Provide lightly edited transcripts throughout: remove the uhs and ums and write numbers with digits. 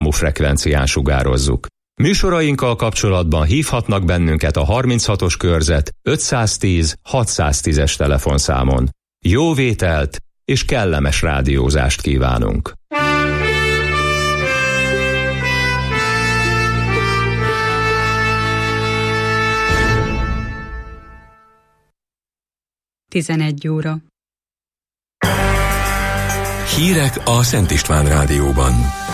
frekvencián sugározzuk. Műsorainkkal kapcsolatban hívhatnak bennünket a 36-os körzet 510 610-es telefonszámon. Jó vételt és kellemes rádiózást kívánunk! Tizenegy óra. Hírek a Szent István Rádióban.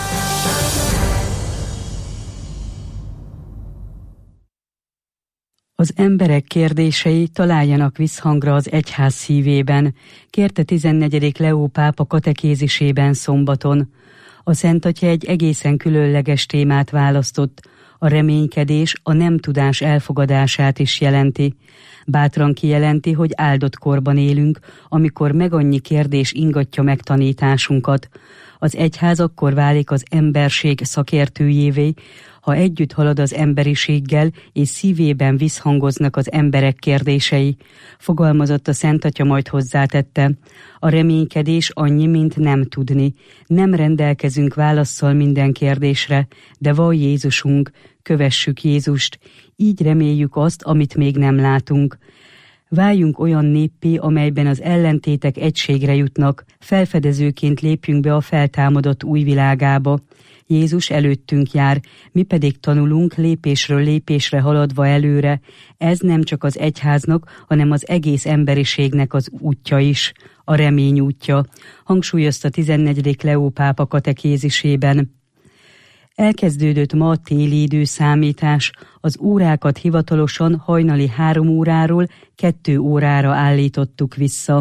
Az emberek kérdései találjanak visszhangra az egyház szívében, kérte 14. Leó pápa katekézisében szombaton. A Szent Atya egy egészen különleges témát választott, a reménykedés a nem tudás elfogadását is jelenti. Bátran kijelenti, hogy áldott korban élünk, amikor megannyi kérdés ingatja meg tanításunkat. Az egyház akkor válik az emberség szakértőjévé, ha együtt halad az emberiséggel, és szívében visszhangoznak az emberek kérdései. Fogalmazott a Szent Atya, majd hozzátette: a reménykedés annyi, mint nem tudni. Nem rendelkezünk válasszal minden kérdésre, de van Jézusunk, kövessük Jézust. Így reméljük azt, amit még nem látunk. Váljunk olyan néppé, amelyben az ellentétek egységre jutnak, felfedezőként lépjünk be a feltámadott új világába. Jézus előttünk jár, mi pedig tanulunk lépésről lépésre haladva előre. Ez nem csak az egyháznak, hanem az egész emberiségnek az útja is, a remény útja, hangsúlyozta 14. Leó pápa katekézisében. Elkezdődött ma a téli időszámítás, az órákat hivatalosan hajnali 3 óráról 2 órára állítottuk vissza.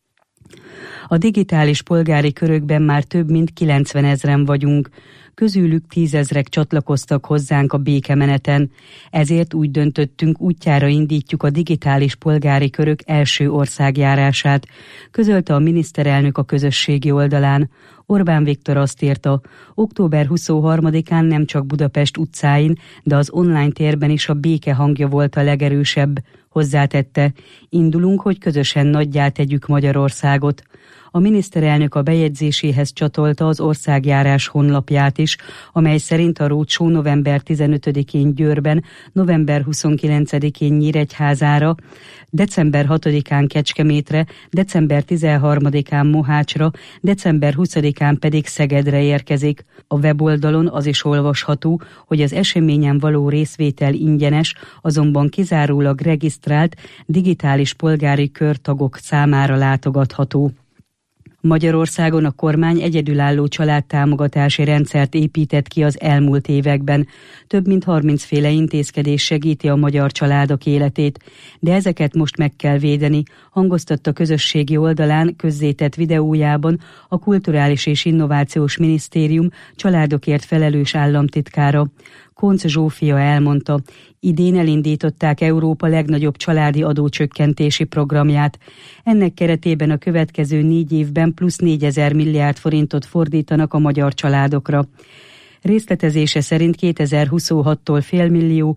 A digitális polgári körökben már több mint 90 000-en vagyunk, közülük 10 000-ek csatlakoztak hozzánk a békemeneten, ezért úgy döntöttünk, útjára indítjuk a digitális polgári körök első országjárását, közölte a miniszterelnök a közösségi oldalán. Orbán Viktor azt írta, október 23-án nem csak Budapest utcáin, de az online térben is a béke hangja volt a legerősebb. Hozzátette, indulunk, hogy közösen nagyjá tegyük Magyarországot. A miniszterelnök a bejegyzéséhez csatolta az országjárás honlapját is, amely szerint a roadshow november 15-én Győrben, november 29-én Nyíregyházára, december 6-án Kecskemétre, december 13-án Mohácsra, december 20-án pedig Szegedre érkezik. A weboldalon az is olvasható, hogy az eseményen való részvétel ingyenes, azonban kizárólag regisztrált digitális polgári körtagok számára látogatható. Magyarországon a kormány egyedülálló családtámogatási rendszert épített ki az elmúlt években. Több mint 30 féle intézkedés segíti a magyar családok életét, de ezeket most meg kell védeni, hangoztatta közösségi oldalán közzétett videójában a Kulturális és Innovációs Minisztérium családokért felelős államtitkára. Koncz Zsófia elmondta, idén elindították Európa legnagyobb családi adócsökkentési programját. Ennek keretében a következő 4 évben plusz 4000 milliárd forintot fordítanak a magyar családokra. Részletezése szerint 2026-tól félmillió,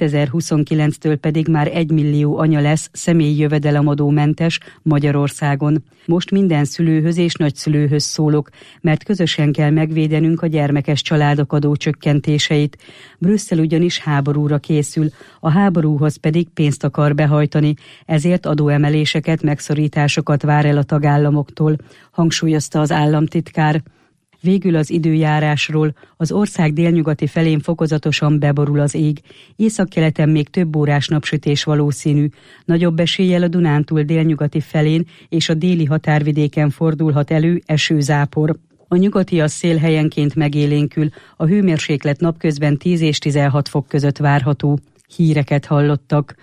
2029-től pedig már 1 millió anya lesz személyi jövedelemadómentes Magyarországon. Most minden szülőhöz és nagyszülőhöz szólok, mert közösen kell megvédenünk a gyermekes családok adócsökkentéseit. Brüsszel ugyanis háborúra készül, a háborúhoz pedig pénzt akar behajtani, ezért adóemeléseket, megszorításokat vár el a tagállamoktól, hangsúlyozta az államtitkár. Végül az időjárásról: az ország délnyugati felén fokozatosan beborul az ég, északkeleten még több órás napsütés valószínű, nagyobb eséllyel a Dunántúl délnyugati felén és a déli határvidéken fordulhat elő esőzápor. A nyugatias szél helyenként megélénkül, a hőmérséklet napközben 10 és 16 fok között várható. Híreket hallottak.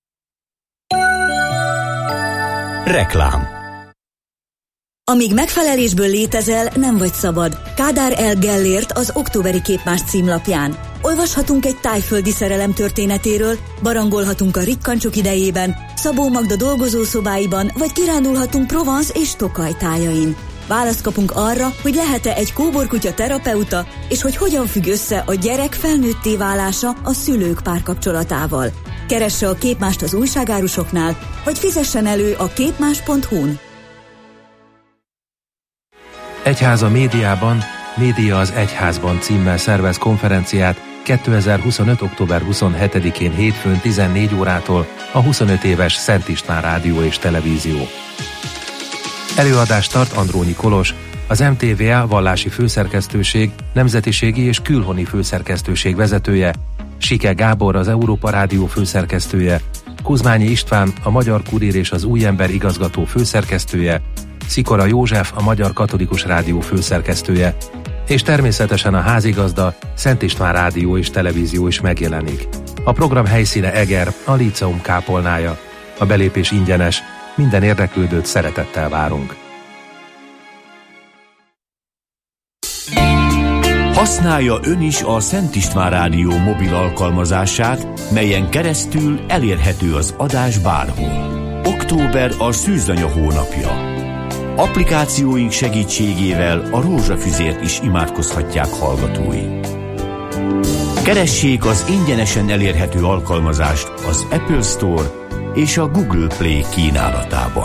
Reklám. Amíg megfelelésből létezel, nem vagy szabad. Kádár L. Gellért az októberi Képmás címlapján. Olvashatunk egy tájföldi szerelem történetéről, barangolhatunk a rikkancsok idejében, Szabó Magda dolgozószobáiban, vagy kirándulhatunk Provence és Tokaj tájain. Választ kapunk arra, hogy lehet-e egy kóborkutya terapeuta, és hogy hogyan függ össze a gyerek felnőtté válása a szülők párkapcsolatával. Keresse a Képmást az újságárusoknál, vagy fizessen elő a képmás.hu-n. Egyháza médiában Média az Egyházban címmel szervez konferenciát 2025. október 27-én hétfőn 14 órától a 25 éves Szent István Rádió és Televízió. Előadást tart Andrónyi Kolos, az MTVA vallási főszerkesztőség, nemzetiségi és külhoni főszerkesztőség vezetője, Sike Gábor, az Európa Rádió főszerkesztője, Kuzmányi István, a Magyar Kurír és az Új Ember igazgató főszerkesztője, Szikora József, a Magyar Katolikus Rádió főszerkesztője, és természetesen a házigazda, Szent István Rádió és Televízió is megjelenik. A program helyszíne Eger, a Líceum kápolnája. A belépés ingyenes, minden érdeklődőt szeretettel várunk. Használja ön is a Szent István Rádió mobil alkalmazását, melyen keresztül elérhető az adás bárhol. Október a szűzanya hónapja. Applikációink segítségével a rózsafüzért is imádkozhatják hallgatói. Keressék az ingyenesen elérhető alkalmazást az Apple Store és a Google Play kínálatában.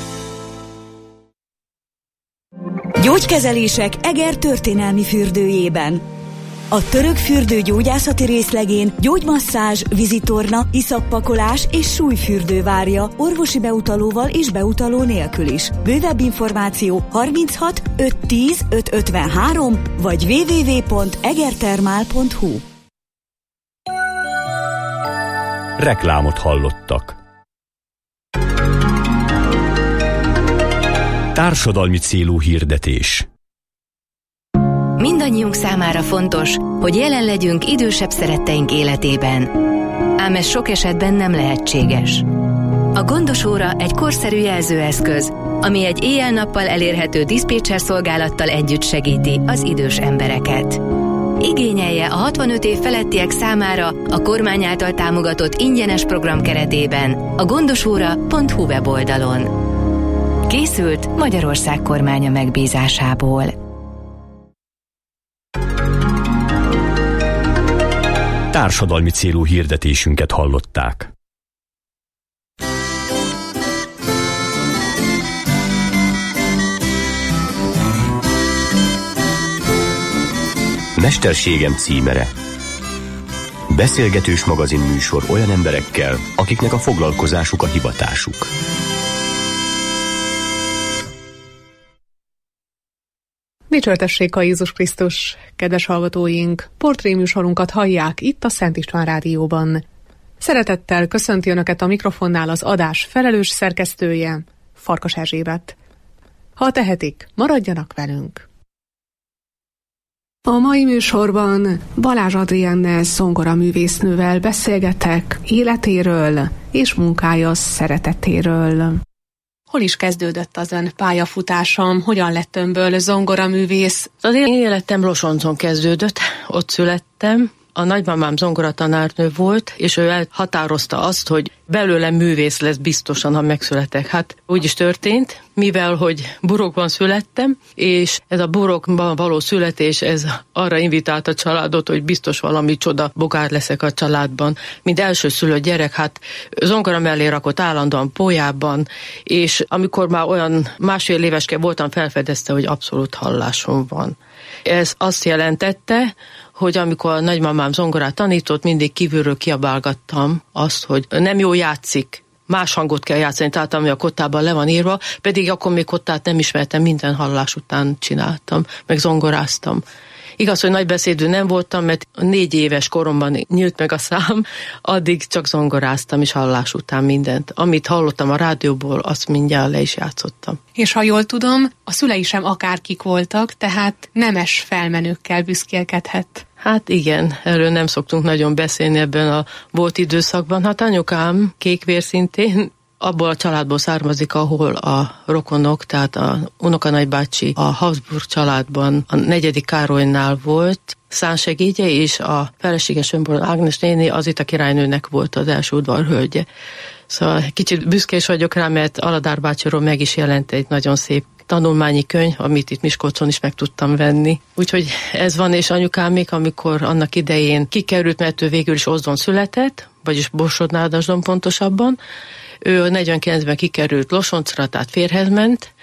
Gyógykezelések Eger történelmi fürdőjében. A török fürdő gyógyászati részlegén gyógymasszázs, vízitorna, iszappakolás és súlyfürdő várja orvosi beutalóval és beutaló nélkül is. Bővebb információ 36 510 553 vagy www.egertermál.hu. Reklámot hallottak. Társadalmi célú hirdetés. Mindannyiunk számára fontos, hogy jelen legyünk idősebb szeretteink életében. Ám ez sok esetben nem lehetséges. A gondos óra egy korszerű jelzőeszköz, ami egy éjjel-nappal elérhető diszpécser szolgálattal együtt segíti az idős embereket. Igényelje a 65 év felettiek számára a kormány által támogatott ingyenes program keretében a gondosóra.hu weboldalon. Készült Magyarország kormánya megbízásából. Társadalmi célú hirdetésünket hallották. Mesterségem címere. Beszélgetős magazinműsor olyan emberekkel, akiknek a foglalkozásuk a hivatásuk. Dicsértessék a Jézus Krisztus, kedves hallgatóink! Portréműsorunkat hallják itt a Szent István Rádióban. Szeretettel köszönti Önöket a mikrofonnál az adás felelős szerkesztője, Farkas Erzsébet. Ha tehetik, maradjanak velünk! A mai műsorban Balázs Adriennel zongoraművésznővel beszélgetek életéről és munkája szeretetéről. Hol is kezdődött az ön pályafutásom? Hogyan lett önből zongoraművész? Az én életem Losoncon kezdődött, ott születtem. A nagymamám zongoratanárnő volt, és ő elhatározta azt, hogy belőlem művész lesz biztosan, ha megszületek. Hát úgy is történt, mivel hogy Burokban születtem, és ez a Burokban való születés, ez arra invitált a családot, hogy biztos valami csoda bogár leszek a családban. Mint elsőszülött gyerek, hát zongora mellé rakott állandóan pólyában, és amikor már olyan másfél éveske voltam, felfedezte, hogy abszolút hallásom van. Ez azt jelentette, hogy amikor a nagymamám zongorát tanított, mindig kívülről kiabálgattam azt, hogy nem jó játszik, más hangot kell játszani, tehát ami a kottában le van írva, pedig akkor még kottát nem ismertem, minden hallás után csináltam, meg zongoráztam. Igaz, hogy nagybeszédű nem voltam, mert 4 éves koromban nyílt meg a szám, addig csak zongoráztam, és hallás után mindent. Amit hallottam a rádióból, azt mindjárt le is játszottam. És ha jól tudom, a szülei sem akárkik voltak, tehát nemes felmenőkkel büszkélkedhet. Hát igen, erről nem szoktunk nagyon beszélni ebben a volt időszakban. Hát anyukám kékvér szintén, abból a családból származik, ahol a rokonok, tehát a unokanagybácsi a Habsburg családban a 4. Károlynál volt szánsegédje, és a felesége Sönborn Ágnes néni az itt a királynőnek volt az első udvarhölgye. Szóval kicsit büszkés vagyok rá, mert Aladár bácsiról meg is jelent egy nagyon szép tanulmányi könyv, amit itt Miskolcon is meg tudtam venni. Úgyhogy ez van, és anyukám még, amikor annak idején kikerült, mert ő végül is Ozdon született, vagyis Borsod-Nádasdon pontosabban. Ő 49-ben kikerült Losoncra, tehát férjhez ment,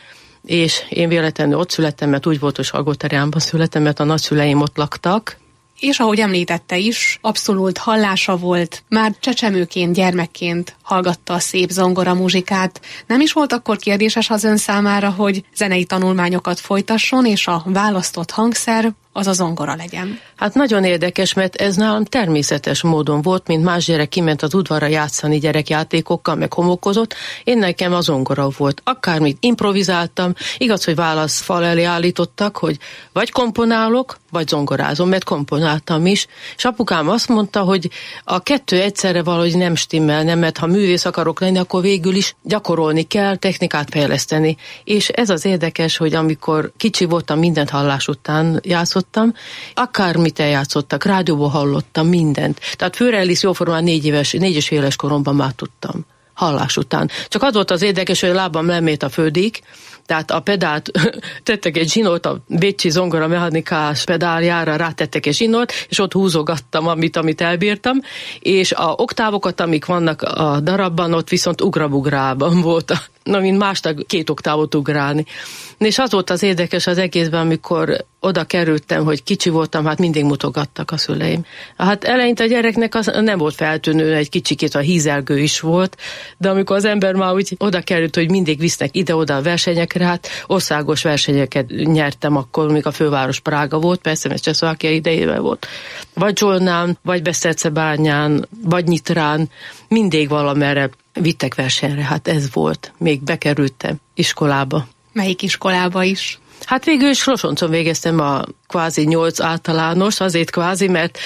és én véletlenül ott születtem, mert úgy volt, hogy Salgótarjánban születtem, mert a nagyszüleim ott laktak. És ahogy említette is, abszolút hallása volt, már csecsemőként, gyermekként hallgatta a szép zongora muzsikát. Nem is volt akkor kérdéses az ön számára, hogy zenei tanulmányokat folytasson, és a választott hangszer az a zongora legyen? Hát nagyon érdekes, mert ez nálam természetes módon volt, mint más gyerek kiment az udvarra játszani gyerekjátékokkal, meg homokozott. Én nekem a zongora volt. Akármit improvizáltam, igaz, hogy válaszfal elé állítottak, hogy vagy komponálok, vagy zongorázom, mert komponáltam is. És apukám azt mondta, hogy a kettő egyszerre valahogy nem stimmelne, mert ha művész akarok lenni, akkor végül is gyakorolni kell, technikát fejleszteni. És ez az érdekes, hogy amikor kicsi voltam, mindent hallás után játszottam, akármit eljátszottak, rádióból hallottam mindent. Tehát Főre-Elis jóformán 4 és féles koromban már tudtam, hallás után. Csak az volt az érdekes, hogy a lábam lemét a földig, tehát a pedált, tettek egy zsinót, a bécsi zongora mechanikás pedáljára rátettek egy zsinót, és ott húzogattam, amit elbírtam, és a oktávokat, amik vannak a darabban, ott viszont ugrabugrában volt, mint másnak 2 oktávot ugrálni. És az volt az érdekes az egészben, amikor oda kerültem, hogy kicsi voltam, hát mindig mutogattak a szüleim. Hát eleinte a gyereknek az nem volt feltűnő, egy kicsikét a hízelgő is volt, de amikor az ember már úgy oda került, hogy mindig visznek ide-oda a versenyekre, hát országos versenyeket nyertem akkor, még a főváros Prága volt, persze, mert Csehszlovákia idejében volt. Vagy Zsolnán, vagy Besztercebányán, vagy Nyitrán, mindig valamerre vittek versenyre, hát ez volt. Még bekerültem iskolába. Melyik iskolába is? Hát végül is Losoncon végeztem a kvázi 8 általános, azért kvázi, mert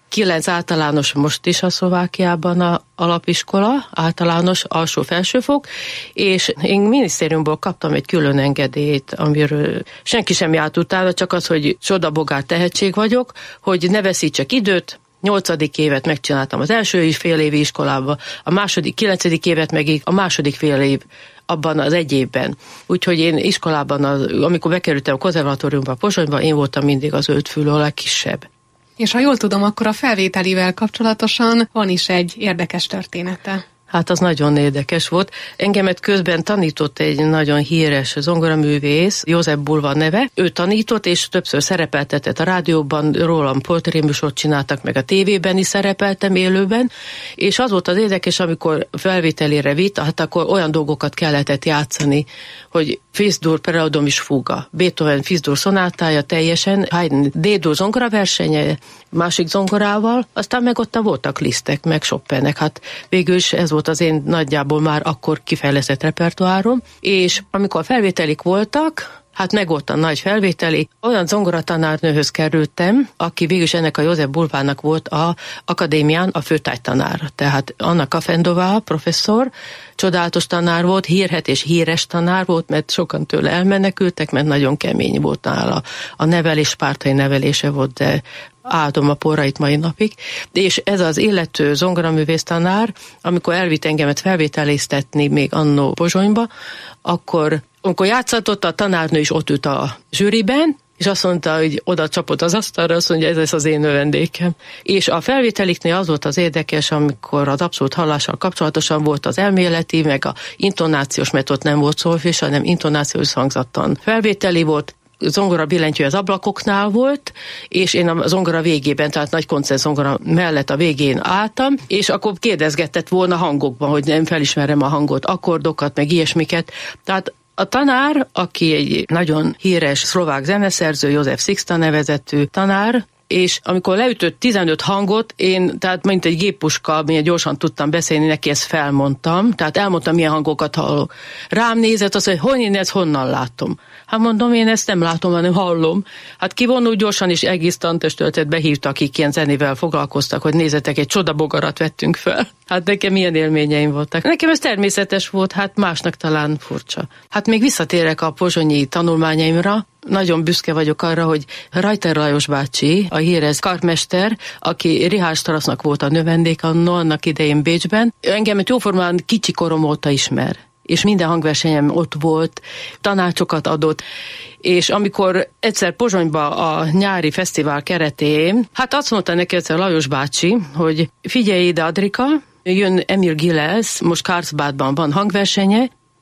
9 általános most is a Szlovákiában a alapiskola, általános alsó-felsőfok, és én minisztériumból kaptam egy külön engedélyt, amiről senki sem járt utána, csak az, hogy csodabogár tehetség vagyok, hogy ne veszítsek időt. 8. évet megcsináltam az első fél évi iskolában, a második, 9. évet meg a második fél év abban az egy évben. Úgyhogy én iskolában, amikor bekerültem a konzervatóriumba, Pozsonyba, én voltam mindig az 5 fülő a legkisebb. És ha jól tudom, akkor a felvételivel kapcsolatosan van is egy érdekes története. Hát az nagyon érdekes volt. Engemet közben tanított egy nagyon híres zongoraművész, József Bulva neve. Ő tanított, és többször szerepeltetett a rádióban, rólam portréműsort csináltak, meg a tévében is szerepeltem élőben, és az volt az érdekes, amikor felvételére vitt, hát akkor olyan dolgokat kellett játszani, hogy Fis-dur Preludium és Fuga, Beethoven Fis-dur szonátája teljesen, Haydn D-dur zongoraversenye, másik zongorával, aztán meg ott voltak Lisztek, meg Chopinnek, hát végül is ez volt az én nagyjából már akkor kifejlesztett repertoárom, és amikor a felvételik voltak, hát meg volt a nagy felvételi, olyan zongoratanárnőhöz kerültem, aki végülis ennek a József Bulvának volt a akadémián a főtájtanára. Tehát Anna Kafendová professzor, csodálatos tanár volt, hírhet és híres tanár volt, mert sokan tőle elmenekültek, mert nagyon kemény volt nála. A nevelés, pártai nevelése volt, de áldom a porrait mai napig. És ez az illető zongoraművész tanár, amikor elvitt engemet felvételiztetni még annó Pozsonyba, akkor játszatott, a tanárnő is ott ült a zsűriben, és azt mondta, hogy oda csapott az asztalra, azt mondja, ez lesz az én növendékem. És a felvételiknél az volt az érdekes, amikor az abszolút hallással kapcsolatosan volt az elméleti, meg a intonációs, mert ott nem volt szolfés, hanem intonációs hangzattan felvételi volt, zongora billentyű az ablakoknál volt, és én a zongora végében, tehát nagy koncert zongora mellett a végén álltam, és akkor kérdezgetett volna hangokban, hogy nem felismerem a hangot, akkordokat, meg ilyesmiket. Tehát a tanár, aki egy nagyon híres szlovák zeneszerző, József Sixta nevezetű tanár, és amikor leütött 15 hangot, én, tehát mint egy géppuska, milyen gyorsan tudtam beszélni, neki ezt felmondtam, tehát elmondtam, milyen hangokat hallok. Rám nézett, azt mondja, hogy én ezt honnan látom? Hát mondom, én ezt nem látom, hanem hallom. Hát kivonult gyorsan, és egész tantestületet behívta, akik ilyen zenével foglalkoztak, hogy nézzetek, egy csodabogarat vettünk fel. Hát nekem milyen élményeim voltak. Nekem ez természetes volt, hát másnak talán furcsa. Hát még visszatérek a pozsonyi tanulmányaimra. Nagyon büszke vagyok arra, hogy Rajter Lajos bácsi, a híres karmester, aki Richard Straussnak volt a növendék annak idején Bécsben, engemet jóformán kicsi korom óta ismer, és minden hangversenyem ott volt, tanácsokat adott, és amikor egyszer Pozsonyba a nyári fesztivál keretén, hát azt mondta neki egyszer Lajos bácsi, hogy figyelj ide, Adrika, jön Emil Gilels, most Karlsbadban van hangversenye,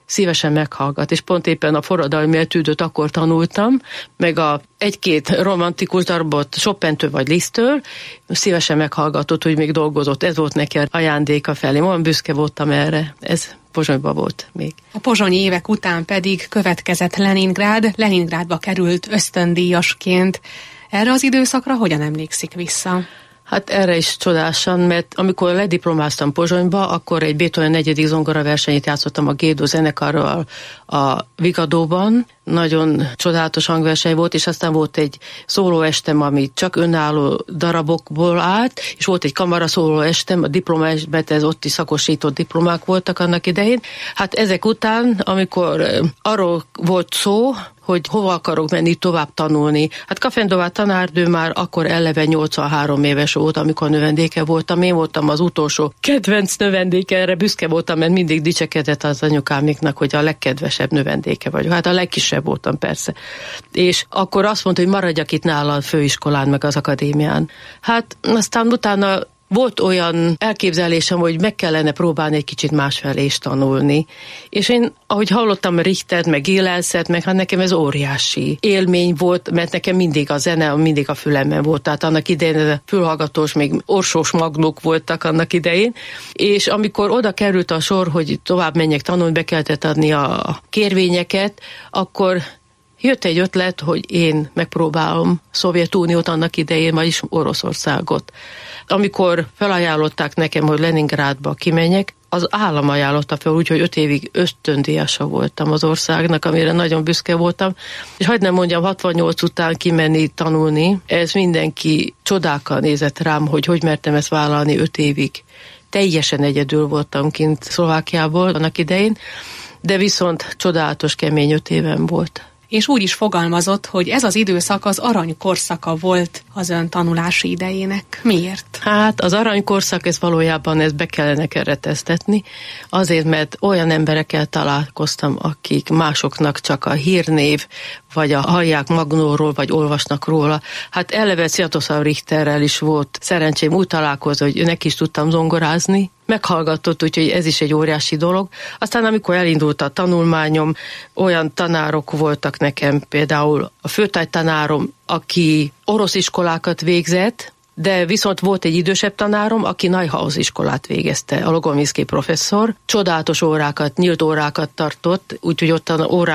szívesen meghallgat, és pont éppen a forradalmi etűdöt akkor tanultam, meg a egy-két romantikus darabot Chopintől vagy Liszttől, szívesen meghallgatott, hogy még dolgozott. Ez volt neki ajándéka felé. Olyan büszke voltam erre. Ez Pozsonyban volt még. A pozsonyi évek után pedig következett Leningrád. Leningrádba került ösztöndíjasként. Erre az időszakra hogyan emlékszik vissza? Hát erre is csodásan, mert amikor lediplomáztam Pozsonyba, akkor egy Beethoven 4. zongora versenyt játszottam a Gédó zenekarral a Vigadóban. Nagyon csodálatos hangverseny volt, és aztán volt egy szólóestem, ami csak önálló darabokból állt, és volt egy kamara szólóestem, a diplomásban, ez ott is szakosított diplomák voltak annak idején. Hát ezek után, amikor arról volt szó, hogy hova akarok menni tovább tanulni. Hát Kafendová tanárnő már akkor eleve 83 éves volt, amikor növendéke voltam. Én voltam az utolsó kedvenc növendéke, erre büszke voltam, mert mindig dicsekedett az anyukámiknak, hogy a legkedvesebb növendéke vagyok. Hát a legkisebb voltam persze. És akkor azt mondta, hogy maradjak itt nála a főiskolán, meg az akadémián. Hát aztán utána volt olyan elképzelésem, hogy meg kellene próbálni egy kicsit másfelé is tanulni. És én, ahogy hallottam Richtert, meg Gélelszert, meg hát nekem ez óriási élmény volt, mert nekem mindig a zene, mindig a fülemben volt. Tehát annak idején a fülhallgatós, még orsós magnók voltak annak idején. És amikor oda került a sor, hogy tovább menjek tanulni, be kellett adni a kérvényeket, akkor jött egy ötlet, hogy én megpróbálom Szovjetuniót annak idején, vagyis Oroszországot. Amikor felajánlották nekem, hogy Leningrádba kimenjek, az állam ajánlotta fel, úgyhogy 5 évig ösztöndíjasa voltam az országnak, amire nagyon büszke voltam. És hagyd nem mondjam, 68 után kimenni tanulni, ez mindenki csodákkal nézett rám, hogy mertem ezt vállalni 5 évig. Teljesen egyedül voltam kint Szlovákiából annak idején, de viszont csodálatos, kemény 5 éven volt. És úgy is fogalmazott, hogy ez az időszak az aranykorszaka volt az ön tanulási idejének. Miért? Hát az aranykorszak, ez valójában ezt be kellene kereteztetni, azért, mert olyan emberekkel találkoztam, akik másoknak csak a hírnév, vagy a hallják magnóról, vagy olvasnak róla. Hát eleve Sviatoslav Richterrel is volt szerencsém úgy találkozni, hogy neki is tudtam zongorázni, meghallgatott, úgyhogy ez is egy óriási dolog. Aztán amikor elindult a tanulmányom, olyan tanárok voltak nekem, például a főtárgytanárom, aki orosz iskolákat végzett, de viszont volt egy idősebb tanárom, aki Neuhaus iskolát végezte, a Logominszky professzor. Csodálatos órákat, nyílt órákat tartott, úgyhogy ott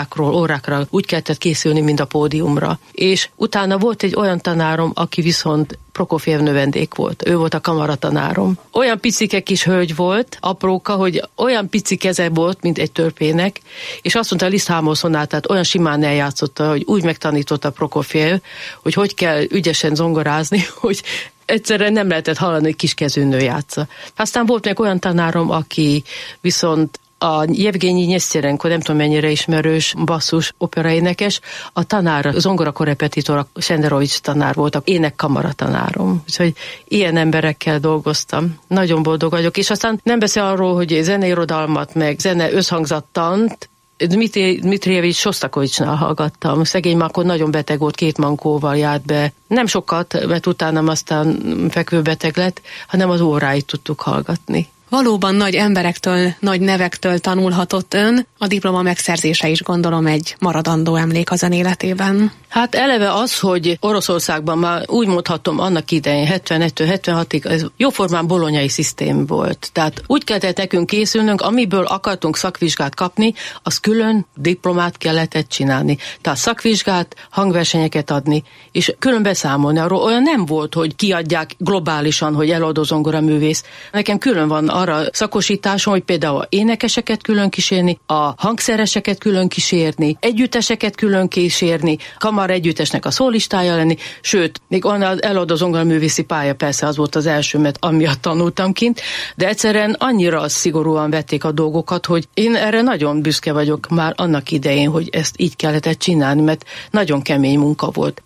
órákra úgy kellett készülni, mint a pódiumra. És utána volt egy olyan tanárom, aki viszont Prokofjev növendék volt. Ő volt a kamaratanárom. Olyan picike kis hölgy volt, apróka, hogy olyan pici keze volt, mint egy törpének, és azt mondta, a Liszt Hámol szonátát olyan simán eljátszotta, hogy úgy megtanította Prokofjev, hogy kell ügyesen zongorázni, hogy egyszerűen nem lehetett hallani, hogy kiskezűnő játsza. Aztán volt még olyan tanárom, aki viszont a Jevgenyi Nyesztyerenko, nem tudom mennyire ismerős basszus operaénekes, a tanár, zongorakorrepetitor, a Senderovics tanár volt, a énekkamara-tanárom. Úgyhogy ilyen emberekkel dolgoztam. Nagyon boldog vagyok. És aztán nem beszél arról, hogy zeneirodalmat, meg zene összhangzattant, Dmitrijevics Sostakovicsnál hallgattam. Szegény már akkor nagyon beteg volt, 2 mankóval járt be. Nem sokat, mert utána aztán fekvőbeteg lett, hanem az óráit tudtuk hallgatni. Valóban nagy emberektől, nagy nevektől tanulhatott ön. A diploma megszerzése is gondolom egy maradandó emlék az ön életében. Hát eleve az, hogy Oroszországban már úgy mondhatom annak idején, 71-76-ig, ez jóformán bolonyai szisztém volt. Tehát úgy kellett nekünk készülnünk, amiből akartunk szakvizsgát kapni, az külön diplomát kellett csinálni. Tehát szakvizsgát, hangversenyeket adni, és külön beszámolni. Arról olyan nem volt, hogy kiadják globálisan, hogy előadó zongoraművész. Nekem külön van arra szakosításom, hogy például a énekeseket külön kísérni, a hangszereseket külön kísérni, együtteseket külön kísérni, kamara együttesnek a szólistája lenni, sőt, még az előadó zongoraművészi pálya persze az volt az első, mert amiatt tanultam kint, de egyszerűen annyira szigorúan vették a dolgokat, hogy én erre nagyon büszke vagyok már annak idején, hogy ezt így kellett csinálni, mert nagyon kemény munka volt.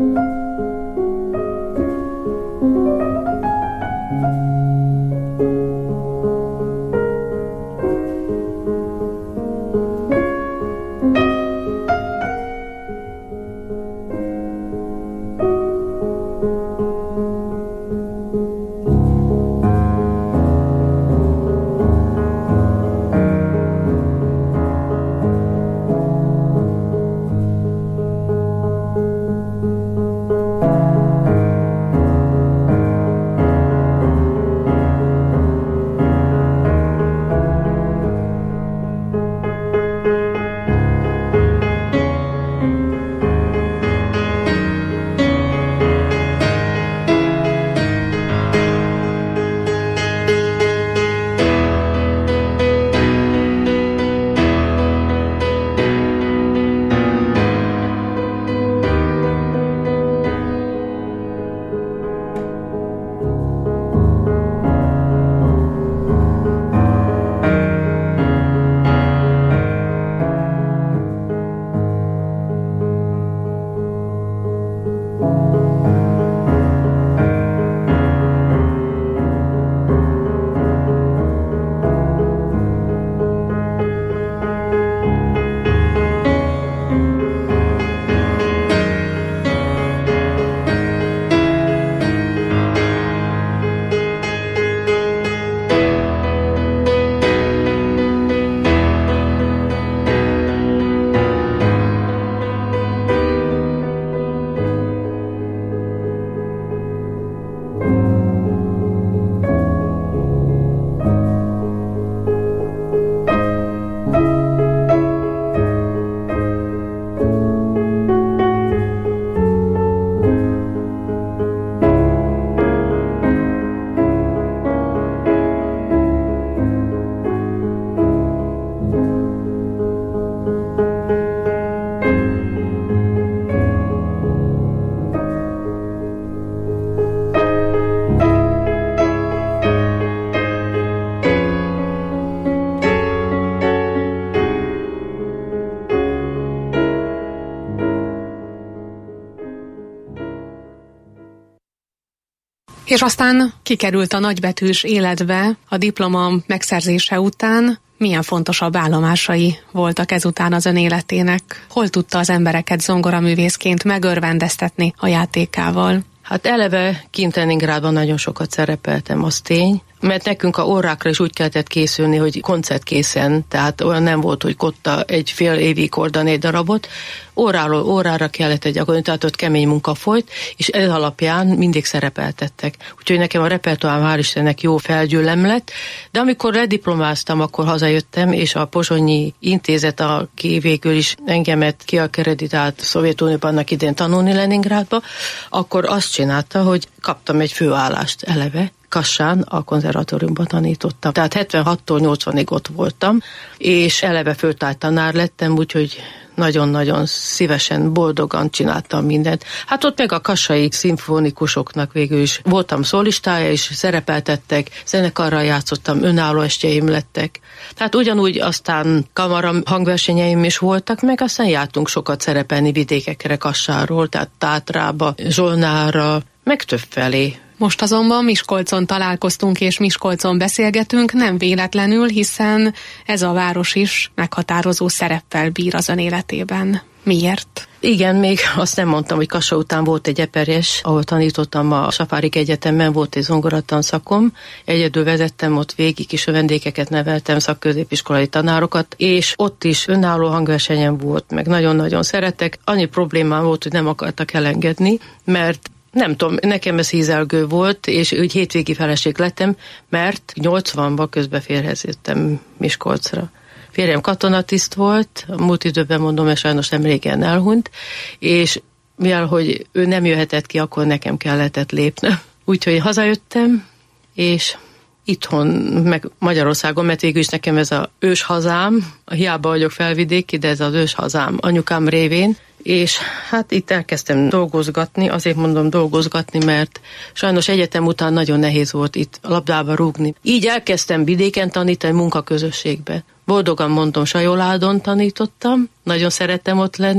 És aztán kikerült a nagybetűs életbe a diploma megszerzése után. Milyen fontosabb állomásai voltak ezután az ön életének? Hol tudta az embereket zongoraművészként megörvendeztetni a játékával? Hát eleve kint Leningrádban nagyon sokat szerepeltem, az tény, mert nekünk a órákra is úgy kellett készülni, hogy koncertkészen, tehát olyan nem volt, hogy kotta egy fél évig ordani egy darabot, óráról órára kellett egy gyakorlani, tehát ott kemény munka folyt, és ez alapján mindig szerepeltettek. Úgyhogy nekem a repertoárm hál' Istennek jó felgyűlöm lett, de amikor lediplomáztam, akkor hazajöttem, és a Pozsonyi Intézet, aki végül is engemet kiakreditált Szovjetunióban annak idén tanulni Leningrádba, akkor azt csinálta, hogy kaptam egy főállást eleve, Kassán a konzervatóriumban tanítottam. Tehát 76-tól 80-ig ott voltam, és eleve föltárt tanár lettem, úgyhogy nagyon-nagyon szívesen, boldogan csináltam mindent. Hát ott meg a kassai szimfonikusoknak végül is voltam szólistája, és szerepeltettek, zenekarral játszottam, önálló estjeim lettek. Tehát ugyanúgy aztán kamara hangversenyeim is voltak, meg aztán jártunk sokat szerepelni vidékekre Kassáról, tehát Tátrába, Zsolnárra, meg többfelé. Most azonban Miskolcon találkoztunk és Miskolcon beszélgetünk, nem véletlenül, hiszen ez a város is meghatározó szereppel bír az ön életében. Miért? Igen, még azt nem mondtam, hogy Kassa után volt egy Eperjes, ahol tanítottam a Safárik Egyetemen, volt egy zongoratanszakon, egyedül vezettem ott végig, és a vendégeket neveltem, szakközépiskolai tanárokat, és ott is önálló hangversenyem volt, meg nagyon-nagyon szeretek. Annyi problémám volt, hogy nem akartak elengedni, mert nem tudom, nekem ez hízelgő volt, és úgy hétvégi feleség lettem, mert 80-ban közbeférhez jöttem Miskolcra. Férjem katonatiszt volt, múlt időben mondom, mert sajnos nem régen elhunyt, és mivel, hogy ő nem jöhetett ki, akkor nekem kellett lépnem. Úgyhogy hazajöttem, és itthon, meg Magyarországon, mert végül is nekem ez az őshazám, hiába vagyok felvidéki, de ez az őshazám anyukám révén, és hát itt elkezdtem dolgozgatni, azért mondom dolgozgatni, mert sajnos egyetem után nagyon nehéz volt itt labdába rúgni. Így elkezdtem vidéken tanítani munkaközösségbe. Boldogan mondom, Sajoládon tanítottam, nagyon szerettem ott lenni,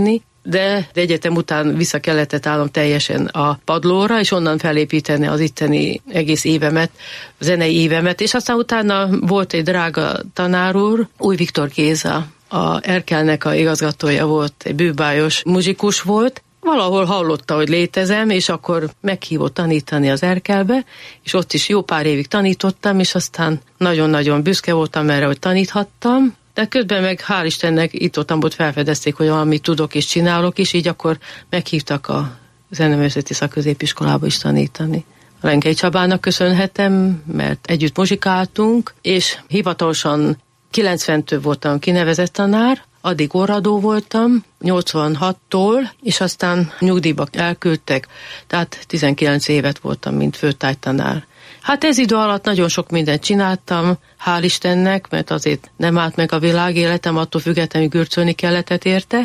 de egyetem után vissza kellett állnom teljesen a padlóra, és onnan felépíteni az itteni egész évemet, zenei évemet, és aztán utána volt egy drága tanár úr, Új Viktor Géza, a Erkelnek a igazgatója volt, egy bőbájos muzsikus volt, valahol hallotta, hogy létezem, és akkor meghívott tanítani az Erkelbe, és ott is jó pár évig tanítottam, és aztán nagyon-nagyon büszke voltam erre, hogy taníthattam, de közben meg hál' Istennek itt-ott felfedezték, hogy valamit tudok és csinálok, és így akkor meghívtak a Zeneművészeti Szakközépiskolába is tanítani. Lenkei Csabának köszönhetem, mert együtt muzsikáltunk, és hivatalosan 90-től voltam kinevezett tanár, addig óradó voltam, 86-tól, és aztán nyugdíjba elküldtek, tehát 19 évet voltam, mint főtárgytanár. Hát ez idő alatt nagyon sok mindent csináltam, hál' Istennek, mert azért nem állt meg a világéletem, attól függetlenül gürcölni kellett érte.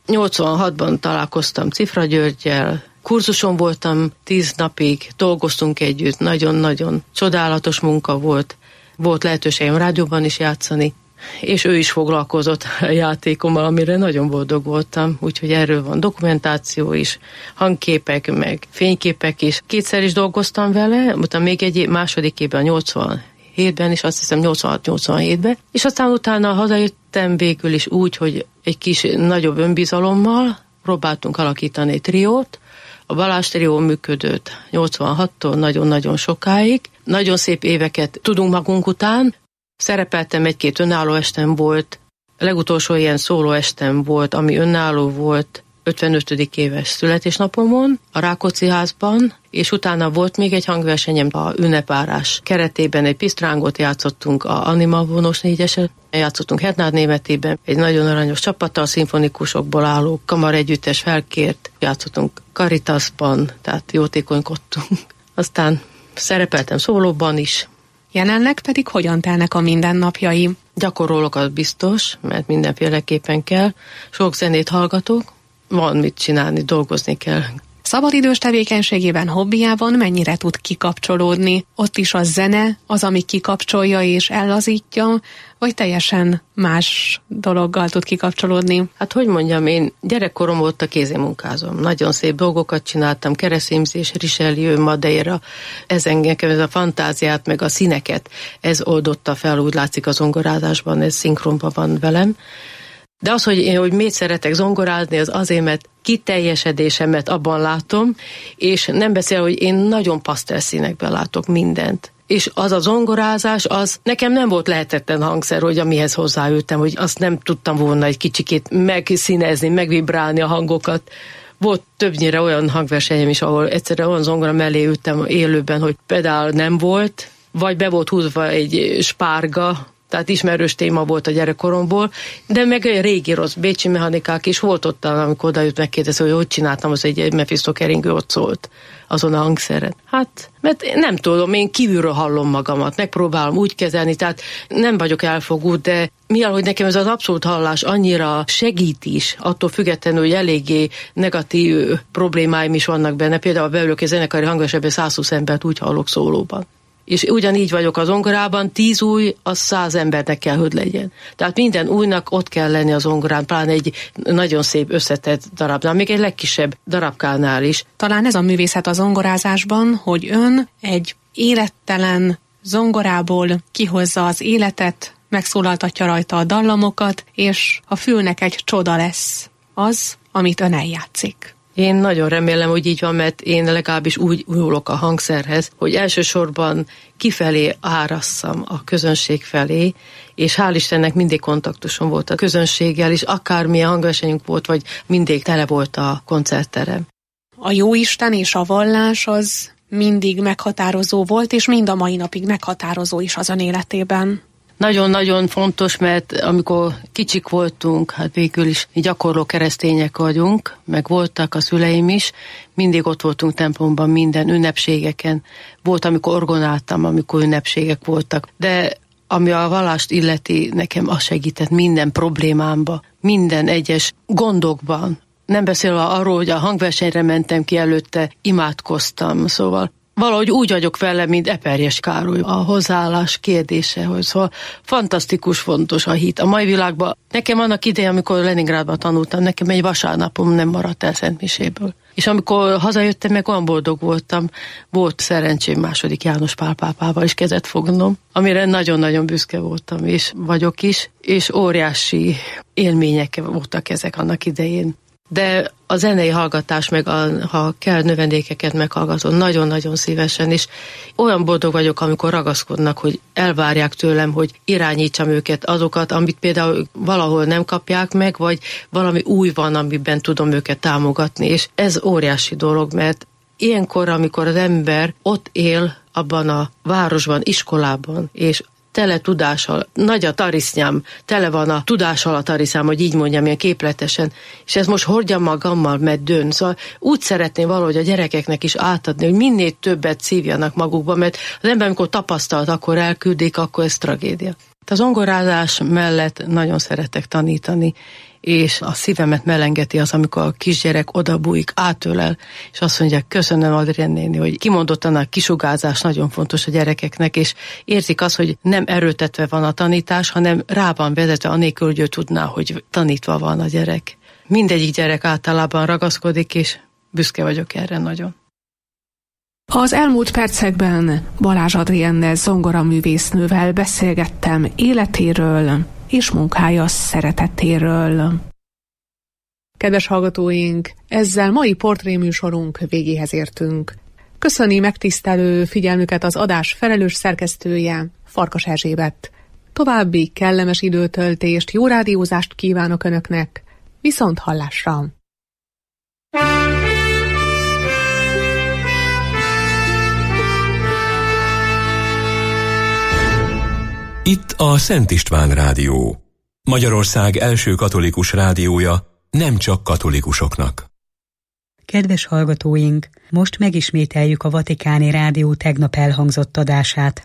86-ban találkoztam Cifra Györggyel, kurzuson voltam 10 napig, dolgoztunk együtt, nagyon-nagyon csodálatos munka volt. Volt lehetőségem rádióban is játszani, és ő is foglalkozott a játékommal, amire nagyon boldog voltam, úgyhogy erről van dokumentáció is, hangképek, meg fényképek is. Kétszer is dolgoztam vele, utána még egy második évben, 87-ben, és azt hiszem 86-87-ben, és aztán utána hazajöttem végül is úgy, hogy egy kis nagyobb önbizalommal próbáltunk alakítani egy triót. A Balázs trió működött 86-tól nagyon-nagyon sokáig. Nagyon szép éveket tudunk magunk után. Szerepeltem, egy-két önálló estem volt. A legutolsó ilyen szóló estem volt, ami önálló volt 55. éves születésnapomon a Rákóczi házban, és utána volt még egy hangversenyem a ünnepárás keretében, egy pisztrángot játszottunk a Anima vonós négyesen, játszottunk Hernár Németében, egy nagyon aranyos csapattal, szimfonikusokból álló kamaregyüttes felkért, játszottunk Caritasban, tehát jótékonykodtunk. Aztán szerepeltem szólóban is. Jelenleg pedig hogyan telnek a mindennapjai? Gyakorolok, az biztos, mert mindenféleképpen kell. Sok zenét hallgatok, van mit csinálni, dolgozni kell. Szabadidős tevékenységében, hobbiában mennyire tud kikapcsolódni? Ott is a zene az, ami kikapcsolja és ellazítja, vagy teljesen más dologgal tud kikapcsolódni? Hát hogy mondjam, én gyerekkorom óta kézimunkázom. Nagyon szép dolgokat csináltam, keresztényzés, Richelieu, Madeira, ez a fantáziát, meg a színeket, ez oldotta fel, úgy látszik a zongorázásban, ez szinkronban van velem. De az, hogy én miért szeretek zongorázni, az azért, mert kiteljesedésemet abban látom, és nem beszél, hogy én nagyon pasztelszínekben látok mindent. És az a zongorázás, az nekem nem volt lehetetlen hangszer, hogy amihez hozzáültem, hogy azt nem tudtam volna egy kicsikét megszínezni, megvibrálni a hangokat. Volt többnyire olyan hangversenyem is, ahol egyszerűen olyan zongora mellé ültem élőben, hogy pedál nem volt, vagy be volt húzva egy spárga, tehát ismerős téma volt a gyerekkoromból, de meg egy régi rossz bécsi mechanikák is volt ott, amikor odajött megkérdező, hogy csináltam, az egy Mephisto keringő ott szólt azon a hangszeren. Hát, mert nem tudom, én kívülről hallom magamat, megpróbálom úgy kezelni, tehát nem vagyok elfogult, de mivel, hogy nekem ez az abszolút hallás annyira segít is, attól függetlenül, hogy eléggé negatív problémáim is vannak benne, például beülök egy zenekari hangversenyben 120 embert úgy hallok szólóban. És ugyanígy vagyok a zongorában, 10 új, az 100 embernek kell, hogy legyen. Tehát minden újnak ott kell lenni a zongorán, pláne egy nagyon szép összetett darabnál, még egy legkisebb darabkánál is. Talán ez a művészet a zongorázásban, hogy ön egy élettelen zongorából kihozza az életet, megszólaltatja rajta a dallamokat, és a fülnek egy csoda lesz az, amit ön eljátszik. Én nagyon remélem, hogy így van, mert én legalábbis úgy nyúlok a hangszerhez, hogy elsősorban kifelé árasszam a közönség felé, és hál' Istennek mindig kontaktusom volt a közönséggel, és akármilyen hangversenyünk volt, vagy mindig tele volt a koncertterem. A jóisten és a vallás az mindig meghatározó volt, és mind a mai napig meghatározó is az ön életében. Nagyon-nagyon fontos, mert amikor kicsik voltunk, hát végül is gyakorló keresztények vagyunk, meg voltak a szüleim is, mindig ott voltunk templomban minden ünnepségeken. Volt, amikor orgonáltam, amikor ünnepségek voltak, de ami a vallást illeti, nekem az segített minden problémámba, minden egyes gondokban. Nem beszélve arról, hogy a hangversenyre mentem ki előtte, imádkoztam, szóval valahogy úgy vagyok vele, mint Eperjes Károly. A hozzáállás kérdése, hogy szóval fantasztikus, fontos a hit. A mai világban, nekem annak ideje, amikor Leningrádban tanultam, nekem egy vasárnapom nem maradt el szentmiséből. És amikor hazajöttem, meg olyan boldog voltam, volt szerencsém második János Pál pápával is kezet fognom, amire nagyon-nagyon büszke voltam, és vagyok is, és óriási élmények voltak ezek annak idején. De a zenei hallgatás, meg ha kell növendékeket meghallgatom, nagyon-nagyon szívesen, és olyan boldog vagyok, amikor ragaszkodnak, hogy elvárják tőlem, hogy irányítsam őket, azokat, amit például valahol nem kapják meg, vagy valami új van, amiben tudom őket támogatni, és ez óriási dolog, mert ilyenkor, amikor az ember ott él abban a városban, iskolában, és tele tudással, nagy a tarisznyám, tele van a tudással a tariszám, hogy így mondjam, ilyen képletesen, és ez most hordjam magammal, mert dőn. Szóval úgy szeretném valahogy a gyerekeknek is átadni, hogy minél többet szívjanak magukba, mert az ember, amikor tapasztalt, akkor elküldik, akkor ez tragédia. A zongorázás mellett nagyon szeretek tanítani, és a szívemet melengeti az, amikor a kisgyerek odabújik, átölel, és azt mondják, köszönöm Adrien néni, hogy kimondottan a kisugárzás nagyon fontos a gyerekeknek, és érzik azt, hogy nem erőltetve van a tanítás, hanem rá van vezetve, anélkül, hogy ő tudná, hogy tanítva van a gyerek. Mindegyik gyerek általában ragaszkodik, és büszke vagyok erre nagyon. Az elmúlt percekben Balázs Adriennel zongoraművésznővel beszélgettem életéről és munkája szeretetéről. Kedves hallgatóink, ezzel mai portréműsorunk végéhez értünk. Köszöni megtisztelő figyelmüket az adás felelős szerkesztője, Farkas Erzsébet. További kellemes időtöltést, jó rádiózást kívánok Önöknek, viszont hallásra! Itt a Szent István Rádió, Magyarország első katolikus rádiója, nem csak katolikusoknak. Kedves hallgatóink, most megismételjük a Vatikáni Rádió tegnap elhangzott adását.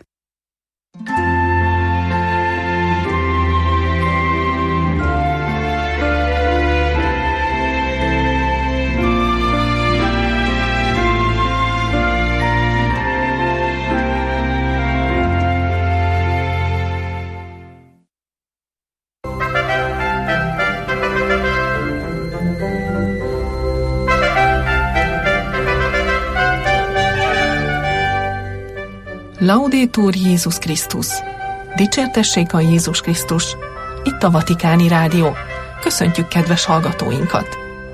Laudetur Jézus Krisztus! Dicsértessék a Jézus Krisztus! Itt a Vatikáni Rádió. Köszöntjük kedves hallgatóinkat!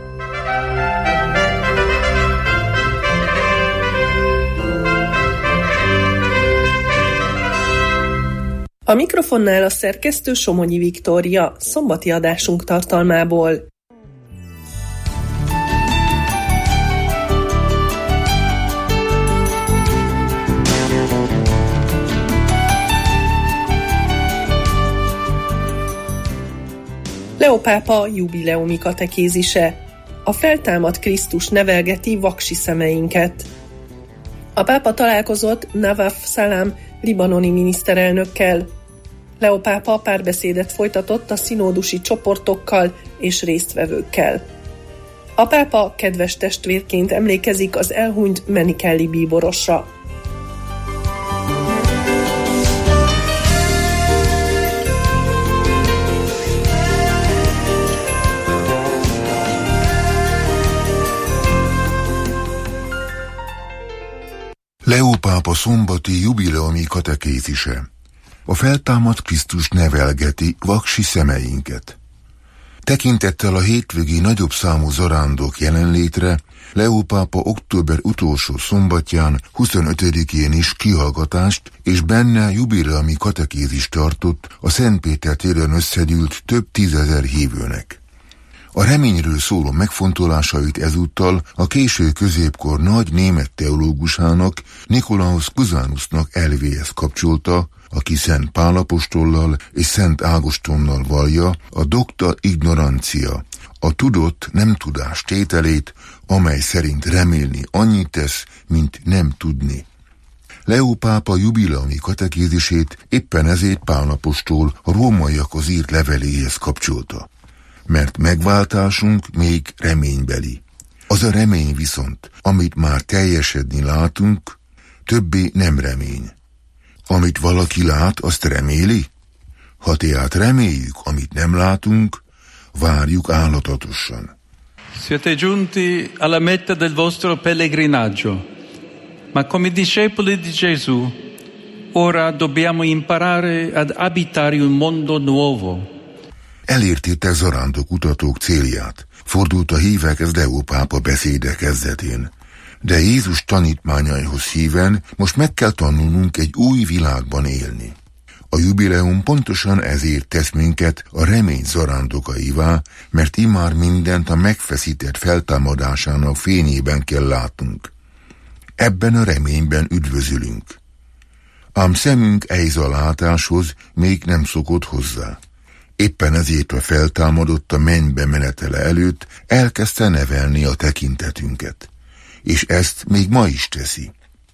A mikrofonnál a szerkesztő Somonyi Viktória, szombati adásunk tartalmából. Leó pápa jubileumi katekézise. A feltámadt Krisztus nevelgeti vaksi szemeinket. A pápa találkozott Nawaf Salam libanoni miniszterelnökkel. Leó pápa párbeszédet folytatott a színódusi csoportokkal és résztvevőkkel. A pápa kedves testvérként emlékezik az elhunyt Menicelli bíborosra. Leó pápa szombati jubileumi katekézise. A feltámadt Krisztus nevelgeti vaksi szemeinket. Tekintettel a hétvégi nagyobb számú zarándok jelenlétre, Leó pápa október utolsó szombatján, 25-én is kihallgatást és benne jubileumi katekézist tartott a Szent Péter téren összegyűlt több tízezer hívőnek. A reményről szóló megfontolásait ezúttal a késő középkor nagy német teológusának, Nikolaus Cusanusnak elvéhez kapcsolta, aki Szent Pál apostollal és Szent Ágostonnal vallja a docta ignorantia, a tudott nem tudás tételét, amely szerint remélni annyit tesz, mint nem tudni. Leó pápa jubileumi katekézisét éppen ezért Pál apostol a rómaiakhoz írt leveléhez kapcsolta. Mert megváltásunk még reménybeli. Az a remény viszont, amit már teljesedni látunk, többé nem remény. Amit valaki lát, azt reméli? Ha tehát reméljük, amit nem látunk, várjuk állatatosan. Siete giunti alla meta del vostro pellegrinaggio, ma come discepoli di Gesù, ora dobbiamo imparare ad abitare un mondo nuovo. Elértétek zarándokutatók célját, fordult a hívekhez Leó pápa beszéde kezdetén. De Jézus tanítmányaihoz híven most meg kell tanulnunk egy új világban élni. A jubileum pontosan ezért tesz minket a remény zarándokaivá, mert immár mindent a megfeszített feltámadásának fényében kell látnunk. Ebben a reményben üdvözülünk. Ám szemünk ehhez a látáshoz még nem szokott hozzá. Éppen ezért a feltámadott a mennybe menetele előtt elkezdte nevelni a tekintetünket. És ezt még ma is teszi.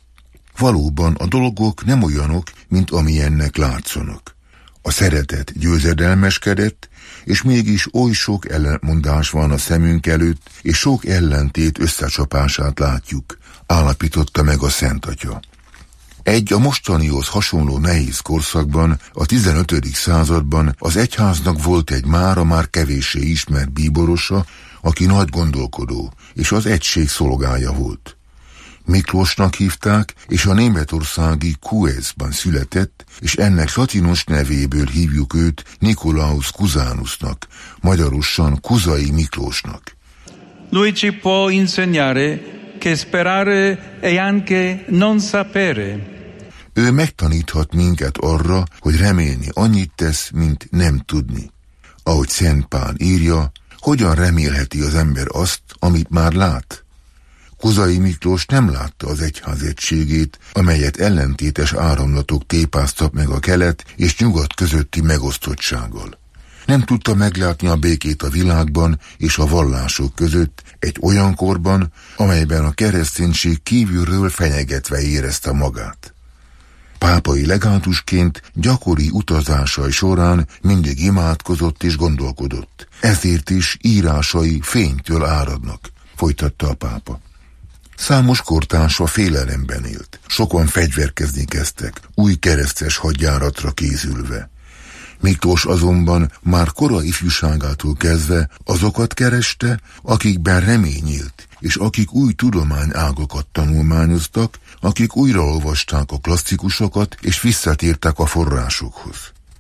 Valóban a dolgok nem olyanok, mint amilyennek látszanak. A szeretet győzedelmeskedett, és mégis oly sok ellentmondás van a szemünk előtt, és sok ellentét összecsapását látjuk, állapította meg a Szent Atya. Egy a mostanihoz hasonló nehéz korszakban, a 15. században az egyháznak volt egy mára már kevéssé ismert bíborosa, aki nagy gondolkodó, és az egység szolgája volt. Miklósnak hívták, és a németországi Kuezban született, és ennek latinos nevéből hívjuk őt Nicolaus Cusanusnak, magyarosan Kuzai Miklósnak. Lui ci può insegnare che sperare è anche non sapere. Ő megtaníthat minket arra, hogy remélni annyit tesz, mint nem tudni. Ahogy Szent Pál írja, hogyan remélheti az ember azt, amit már lát? Kuzai Miklós nem látta az egyház egységét, amelyet ellentétes áramlatok tépáztak meg a kelet és nyugat közötti megosztottsággal. Nem tudta meglátni a békét a világban és a vallások között egy olyan korban, amelyben a kereszténység kívülről fenyegetve érezte magát. Pápai legátusként gyakori utazásai során mindig imádkozott és gondolkodott. Ezért is írásai fénytől áradnak, folytatta a pápa. Számos kortársa félelemben élt. Sokan fegyverkezni kezdtek, új keresztes hadjáratra készülve. Miklós azonban már kora ifjúságától kezdve azokat kereste, akikben remény élt, és akik új tudományágakat tanulmányoztak, akik újraolvasták a klasszikusokat, és visszatértek a forrásokhoz.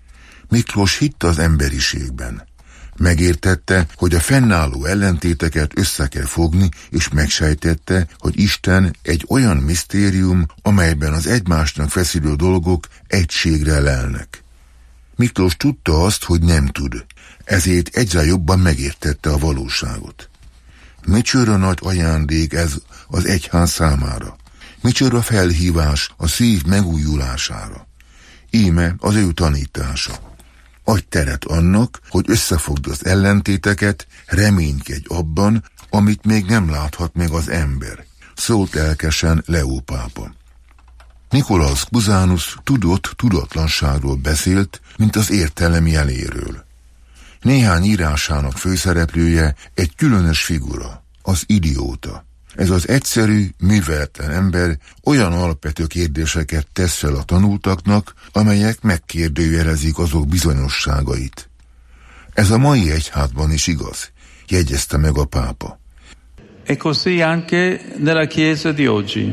Miklós hitt az emberiségben. Megértette, hogy a fennálló ellentéteket össze kell fogni, és megsejtette, hogy Isten egy olyan misztérium, amelyben az egymásnak feszülő dolgok egységre lelnek. Miklós tudta azt, hogy nem tud, ezért egyre jobban megértette a valóságot. Micsoda nagy ajándék ez az egyház számára, micsoda felhívás a szív megújulására. Íme az ő tanítása. Adj teret annak, hogy összefogd az ellentéteket, reménykedj abban, amit még nem láthat meg az ember, szólt lelkesen Leó pápa. Nicolaus Cusanus tudott tudatlanságról beszélt, mint az értelem jeléről. Néhány írásának főszereplője egy különös figura, az idióta. Ez az egyszerű, műveletlen ember olyan alapvető kérdéseket tesz fel a tanultaknak, amelyek megkérdőjelezik azok bizonyosságait. Ez a mai egyházban is igaz, jegyezte meg a pápa. E così anche nella Chiesa di oggi.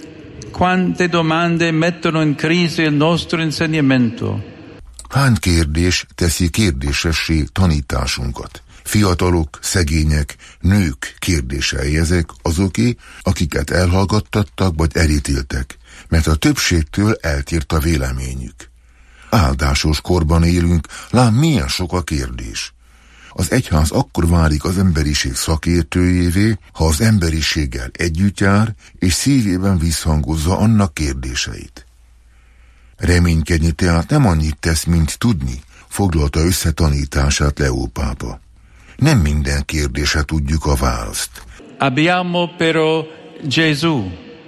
Quante domande mettono in crisi il nostro insegnamento. Hány kérdés teszi kérdésessé tanításunkat? Fiatalok, szegények, nők kérdései ezek azoké, akiket elhallgattattak vagy elítéltek, mert a többségtől eltért a véleményük. Áldásos korban élünk, lám milyen sok a kérdés. Az egyház akkor válik az emberiség szakértőjévé, ha az emberiséggel együtt jár, és szívében visszhangozza annak kérdéseit. Reménykedni tehát nem annyit tesz, mint tudni, foglalta össze tanítását Leó pápa. Nem minden kérdésre tudjuk a választ. Abbiamo però Gesù.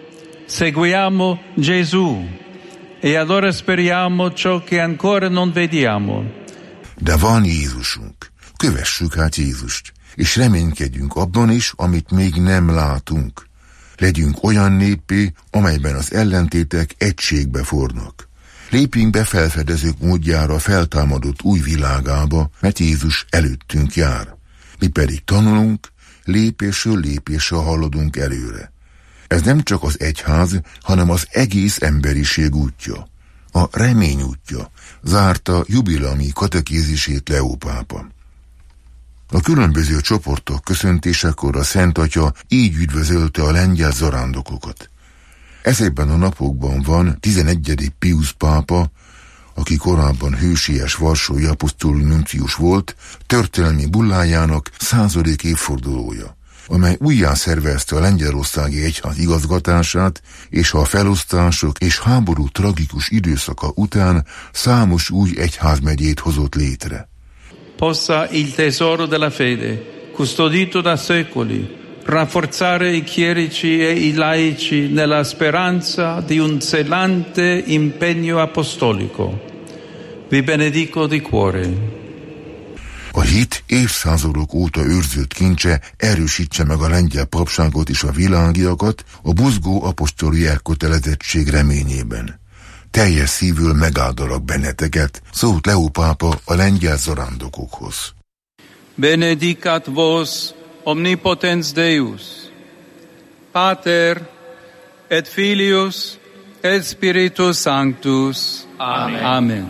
Seguiamo Gesù. E allora speriamo ciò che ancora non vediamo. De van Jézusunk. Kövessük hát Jézust, és reménykedjünk abban is, amit még nem látunk. Legyünk olyan néppé, amelyben az ellentétek egységbe fornak. Lépjünk be felfedezők módjára feltámadott új világába, mert Jézus előttünk jár. Mi pedig tanulunk, lépésről lépésre haladunk előre. Ez nem csak az egyház, hanem az egész emberiség útja. A remény útja, zárta jubileumi katekézisét Leó pápa. A különböző csoportok köszöntésekor a Szent Atya így üdvözölte a lengyel zarándokokat. Ezekben a napokban van 11. Piusz pápa, aki korábban hősies varsói apostoli nuncius volt, történelmi bullájának 100. évfordulója, amely újjászervezte a lengyelországi egyház igazgatását, és a felosztások és háború tragikus időszaka után számos új egyházmegyét hozott létre. Possa il tesoro della fede, custodito da secoli, rafforzare i chierici e i laici nella speranza di un zelante impegno apostolico. Vi benedico di cuore. A hit évszázadok óta őrzött kincse erősítse meg a lengyel papságot és a világiakat a buzgó apostoli elkötelezettség reményében. Teljes szívül megáldalak benneteket, szólt Leó pápa a lengyel zarándokokhoz. Benedicat vos omnipotens Deus, Pater et Filius et Spiritus Sanctus. Amen. Amen.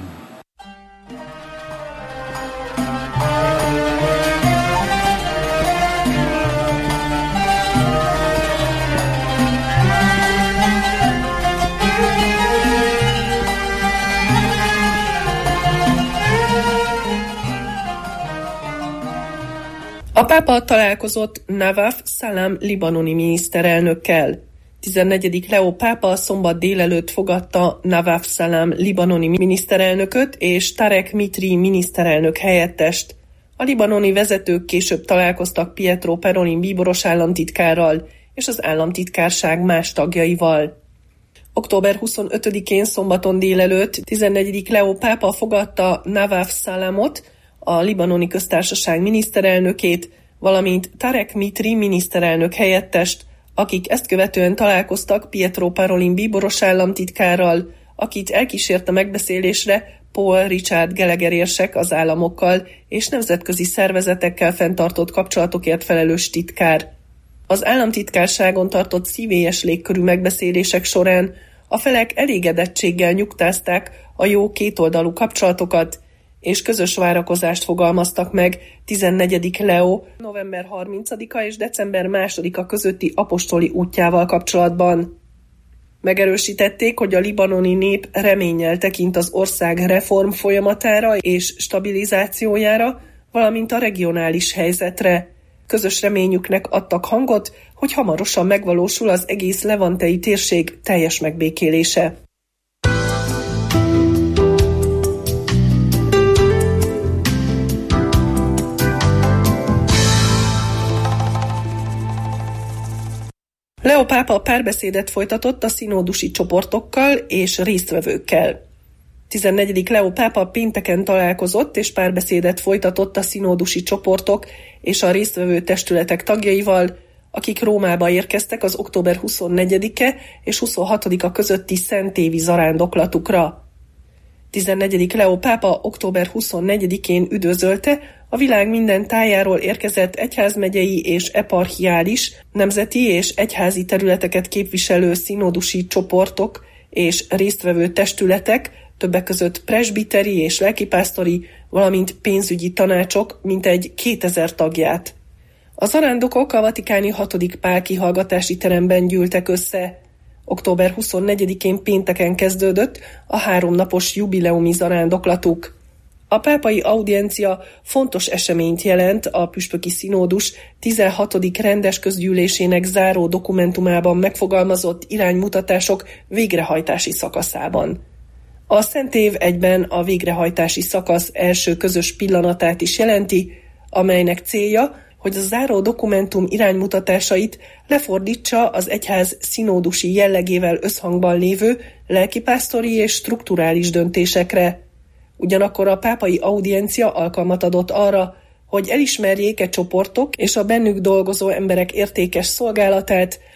A pápa találkozott Nawaf Salam libanoni miniszterelnökkel. 14. Leó pápa szombat délelőtt fogadta Nawaf Salam libanoni miniszterelnököt és Tarek Mitri miniszterelnök helyettest. A libanoni vezetők később találkoztak Pietro Parolin bíboros államtitkárral és az államtitkárság más tagjaival. Október 25-én szombaton délelőtt 14. Leó pápa fogadta Nawaf Salamot, a libanoni köztársaság miniszterelnökét, valamint Tarek Mitri miniszterelnök helyettest, akik ezt követően találkoztak Pietro Parolin bíboros államtitkárral, akit elkísért a megbeszélésre Paul Richard Gallagher érsek, az államokkal és nemzetközi szervezetekkel fenntartott kapcsolatokért felelős titkár. Az államtitkárságon tartott szívélyes légkörű megbeszélések során a felek elégedettséggel nyugtázták a jó kétoldalú kapcsolatokat, és közös várakozást fogalmaztak meg 14. Leó november 30-a és december 2-a közötti apostoli útjával kapcsolatban. Megerősítették, hogy a libanoni nép reménnyel tekint az ország reform folyamatára és stabilizációjára, valamint a regionális helyzetre. Közös reményüknek adtak hangot, hogy hamarosan megvalósul az egész levantei térség teljes megbékélése. Leó pápa párbeszédet folytatott a színódusi csoportokkal és résztvevőkkel. 14. Leó pápa pénteken találkozott és párbeszédet folytatott a színódusi csoportok és a résztvevő testületek tagjaival, akik Rómába érkeztek az október 24-e és 26-a közötti szentévi zarándoklatukra. 14. Leó pápa október 24-én üdvözölte a világ minden tájáról érkezett egyházmegyei és eparchiális, nemzeti és egyházi területeket képviselő színódusi csoportok és résztvevő testületek, többek között presbiteri és lelkipásztori, valamint pénzügyi tanácsok mintegy 2000 tagját. A zarándokok a vatikáni 6. Pál kihallgatási teremben gyűltek össze. Október 24-én pénteken kezdődött a 3 napos jubileumi zarándoklatuk. A pápai audiencia fontos eseményt jelent a püspöki színódus 16. rendes közgyűlésének záró dokumentumában megfogalmazott iránymutatások végrehajtási szakaszában. A Szentév egyben a végrehajtási szakasz első közös pillanatát is jelenti, amelynek célja, hogy a záró dokumentum iránymutatásait lefordítsa az egyház színódusi jellegével összhangban lévő lelkipásztori és strukturális döntésekre. Ugyanakkor a pápai audiencia alkalmat adott arra, hogy elismerjék csoportok és a bennük dolgozó emberek értékes szolgálatát,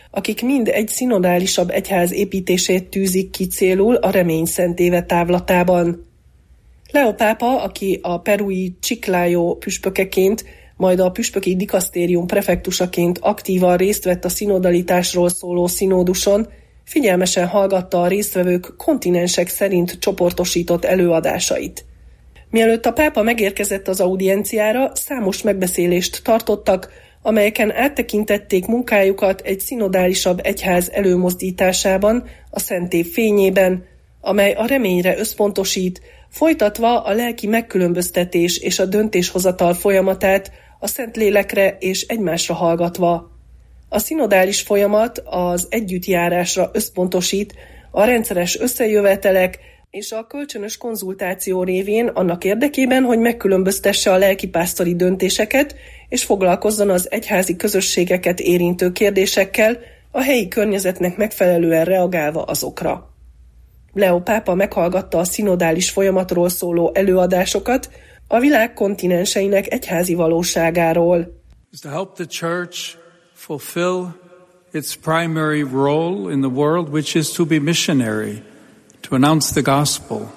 akik mind egy szinodálisabb egyház építését tűzik ki célul a remény szent éve távlatában. Leo pápa, aki a perui Chiclayo püspökeként, majd a püspöki dikasztérium prefektusaként aktívan részt vett a szinodalitásról szóló színóduson, figyelmesen hallgatta a résztvevők kontinensek szerint csoportosított előadásait. Mielőtt a pápa megérkezett az audienciára, számos megbeszélést tartottak, amelyeken áttekintették munkájukat egy szinodálisabb egyház előmozdításában, a Szent Év fényében, amely a reményre összpontosít, folytatva a lelki megkülönböztetés és a döntéshozatal folyamatát a Szentlélekre és egymásra hallgatva. A szinodális folyamat az együttjárásra összpontosít, a rendszeres összejövetelek és a kölcsönös konzultáció révén annak érdekében, hogy megkülönböztesse a lelkipásztori döntéseket és foglalkozzon az egyházi közösségeket érintő kérdésekkel, a helyi környezetnek megfelelően reagálva azokra. Leo pápa meghallgatta a szinodális folyamatról szóló előadásokat a világ kontinenseinek egyházi valóságáról. To help the church fulfill its primary role in the world, which is to be missionary, to announce the gospel,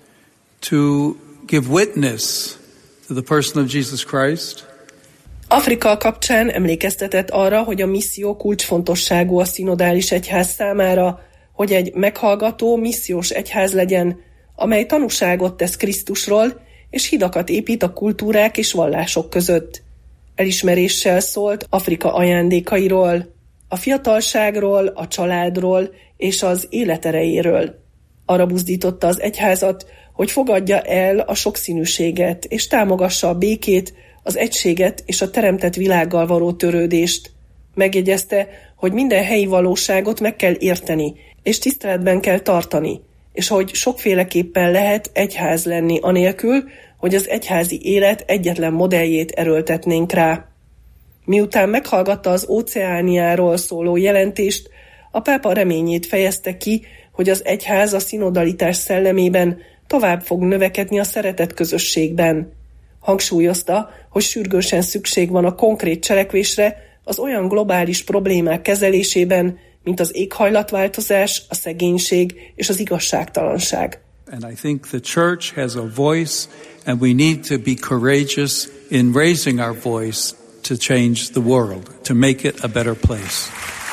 to give witness to the person of Jesus Christ. Afrika kapcsán emlékeztetett arra, hogy a misszió kulcsfontosságú a szinodális egyház számára, hogy egy meghallgató, missziós egyház legyen, amely tanúságot tesz Krisztusról, és hidakat épít a kultúrák és vallások között. Elismeréssel szólt Afrika ajándékairól, a fiatalságról, a családról és az élet erejéről. Arra buzdította az egyházat, hogy fogadja el a sokszínűséget, és támogassa a békét, az egységet és a teremtett világgal való törődést. Megjegyezte, hogy minden helyi valóságot meg kell érteni, és tiszteletben kell tartani, és hogy sokféleképpen lehet egyház lenni anélkül, hogy az egyházi élet egyetlen modelljét erőltetnénk rá. Miután meghallgatta az Óceániáról szóló jelentést, a pápa reményét fejezte ki, hogy az egyház a szinodalitás szellemében tovább fog növekedni a szeretet közösségben. Hangsúlyozta, hogy sürgősen szükség van a konkrét cselekvésre az olyan globális problémák kezelésében, mint az éghajlatváltozás, a szegénység és az igazságtalanság. And I think the church has a voice, and we need to be courageous in raising our voice to change the world, to make it a better place.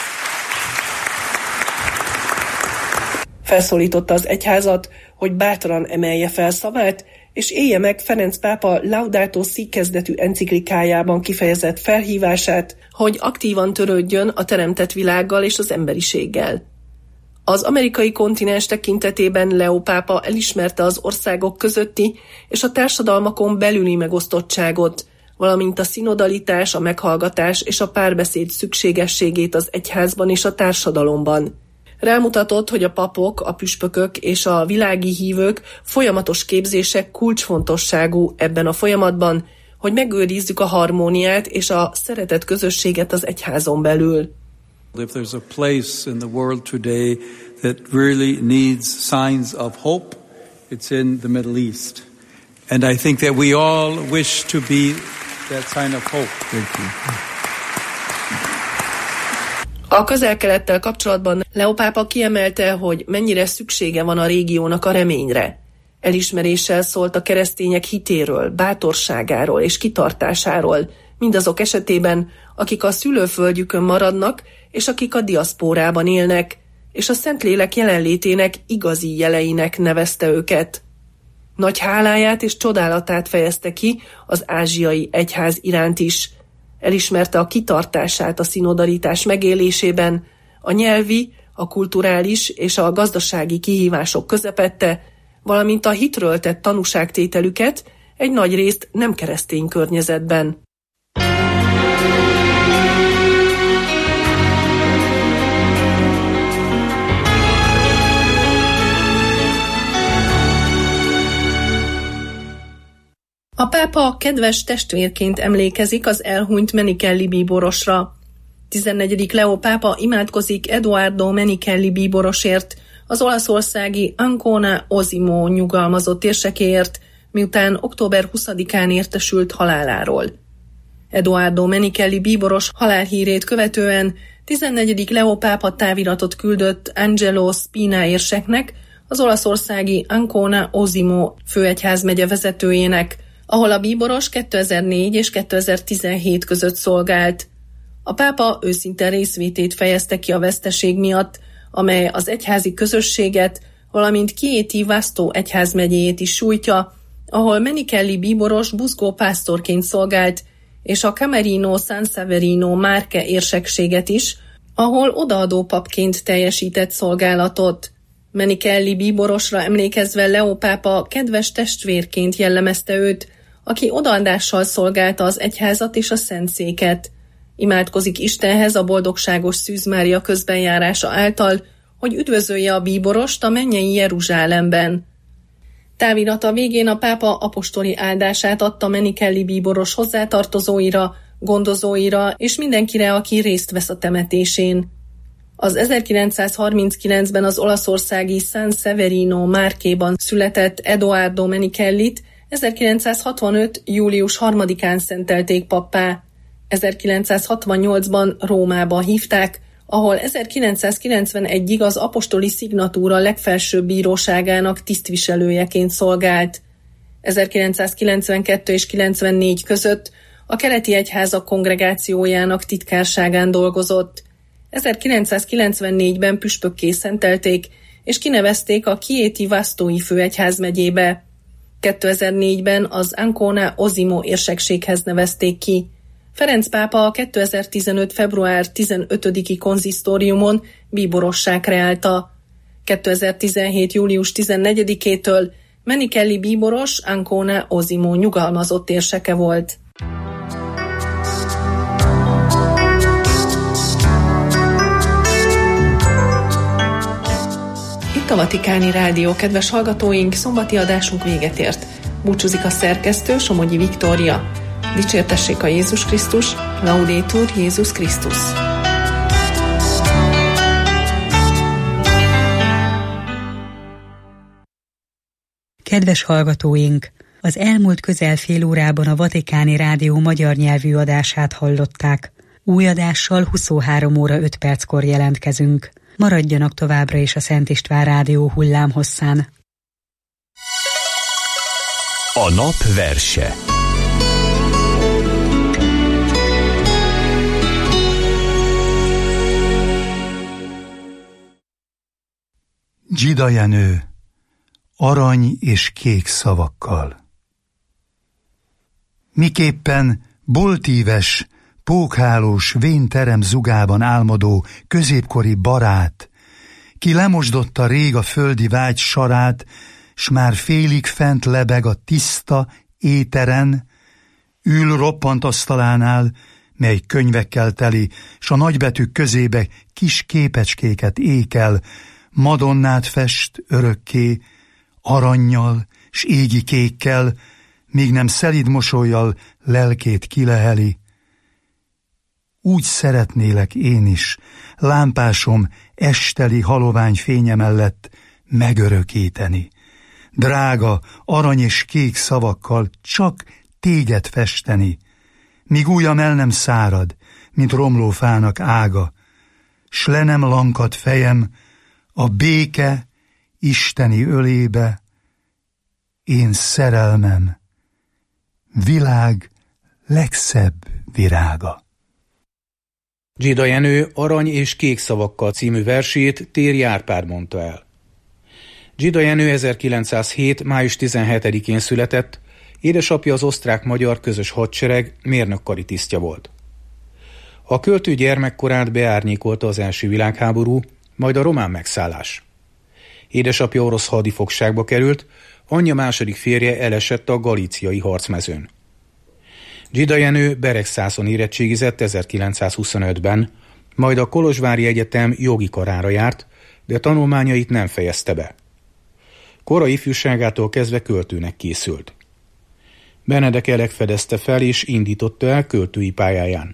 Felszólította az egyházat, hogy bátran emelje fel szavát, és élje meg Ferenc pápa Laudato Si kezdetű enciklikájában kifejezett felhívását, hogy aktívan törődjön a teremtett világgal és az emberiséggel. Az amerikai kontinens tekintetében Leo pápa elismerte az országok közötti és a társadalmakon belüli megosztottságot, valamint a szinodalitás, a meghallgatás és a párbeszéd szükségességét az egyházban és a társadalomban. Rámutatott, hogy a papok, a püspökök és a világi hívők folyamatos képzések kulcsfontosságú ebben a folyamatban, hogy megőrizzük a harmóniát és a szeretet közösséget az egyházon belül. If there's a place in the world today that really needs signs of hope, it's in the Middle East. And I think that we all wish to be that sign of hope. Thank you. A Közel-Kelettel kapcsolatban Leo pápa kiemelte, hogy mennyire szüksége van a régiónak a reményre. Elismeréssel szólt a keresztények hitéről, bátorságáról és kitartásáról, mindazok esetében, akik a szülőföldjükön maradnak, és akik a diaszpórában élnek, és a Szentlélek jelenlétének igazi jeleinek nevezte őket. Nagy háláját és csodálatát fejezte ki az ázsiai egyház iránt is. Elismerte a kitartását a szinodalitás megélésében, a nyelvi, a kulturális és a gazdasági kihívások közepette, valamint a hitről tett tanúságtételüket egy nagy részt nem keresztény környezetben. A pápa kedves testvérként emlékezik az elhunyt Menichelli bíborosra. 14. Leo pápa imádkozik Edoardo Menichelli bíborosért, az olaszországi Ancona Osimo nyugalmazott érsekéért, miután október 20-án értesült haláláról. Edoardo Menichelli bíboros halálhírét követően 14. Leo pápa táviratot küldött Angelo Spina érseknek, az olaszországi Ancona Osimo főegyházmegye vezetőjének, ahol a bíboros 2004 és 2017 között szolgált. A pápa őszinte részvétét fejezte ki a veszteség miatt, amely az egyházi közösséget, valamint Chieti Vasto egyházmegyéjét is sújtja, ahol Menichelli bíboros buzgó pásztorként szolgált, és a Camerino San Severino Marche érsekséget is, ahol odaadó papként teljesített szolgálatot. Menichelli bíborosra emlékezve Leo pápa kedves testvérként jellemezte őt, aki odaadással szolgálta az egyházat és a szentszéket. Imádkozik Istenhez a boldogságos Szűz Mária közbenjárása által, hogy üdvözölje a bíborost a mennyei Jeruzsálemben. Távirata végén a pápa apostoli áldását adta Menichelli bíboros hozzátartozóira, gondozóira és mindenkire, aki részt vesz a temetésén. Az 1939-ben az olaszországi San Severino Marche-ban született Edoardo Menichellit 1965. július 3-án szentelték pappá. 1968-ban Rómába hívták, ahol 1991-ig az apostoli szignatúra legfelsőbb bíróságának tisztviselőjeként szolgált. 1992 és 94 között a keleti egyházak kongregációjának titkárságán dolgozott. 1994-ben püspökké szentelték, és kinevezték a Chieti Vastói főegyházmegyébe. 2004-ben az Ancona Osimo érsekséghez nevezték ki. Ferenc pápa a 2015. február 15-i konzisztóriumon bíborossá kreálta. 2017. július 14-től Menichelli bíboros Ancona Osimo nyugalmazott érseke volt. Itt a Vatikáni Rádió, kedves hallgatóink, szombati adásunk véget ért. Búcsúzik a szerkesztő, Somogyi Viktória. Dicsértessék a Jézus Krisztus, Laudetur Jézus Krisztus. Kedves hallgatóink! Az elmúlt közel fél órában a Vatikáni Rádió magyar nyelvű adását hallották. Új adással 23 óra 5 perckor jelentkezünk. Maradjanak továbbra is a Szent István Rádió hullámhosszán. A nap verse. Dzsida Jenő, arany és kék szavakkal. Miképpen boltíves, pókhálós vénterem zugában álmodó középkori barát, ki lemosdotta rég a földi vágy sarát, s már félig fent lebeg a tiszta éteren, ül roppant asztalánál, mely könyvekkel teli, s a nagybetűk közébe kis képecskéket ékel, Madonnát fest örökké, arannyal s égi kékkel, míg nem szelíd mosollyal lelkét kileheli. Úgy szeretnélek én is, lámpásom esteli halovány fénye mellett megörökíteni. Drága, arany és kék szavakkal csak téged festeni, míg ujjam el nem szárad, mint romló fának ága, s le nem lankad fejem a béke isteni ölébe, én szerelmem, világ legszebb virága. Dzsida Jenő Arany és kék szavakkal című versét Téri Árpád mondta el. Dzsida Jenő 1907. május 17-én született, édesapja az osztrák-magyar közös hadsereg mérnökkari tisztje volt. A költő gyermekkorát beárnyékolta az első világháború, majd a román megszállás. Édesapja orosz hadifogságba került, anyja második férje elesett a galíciai harcmezőn. Dzsida Jenő Beregszászon érettségizett 1925-ben, majd a Kolozsvári Egyetem jogi karára járt, de tanulmányait nem fejezte be. Korai ifjúságától kezdve költőnek készült. Benedek Elek fedezte fel és indította el költői pályáján.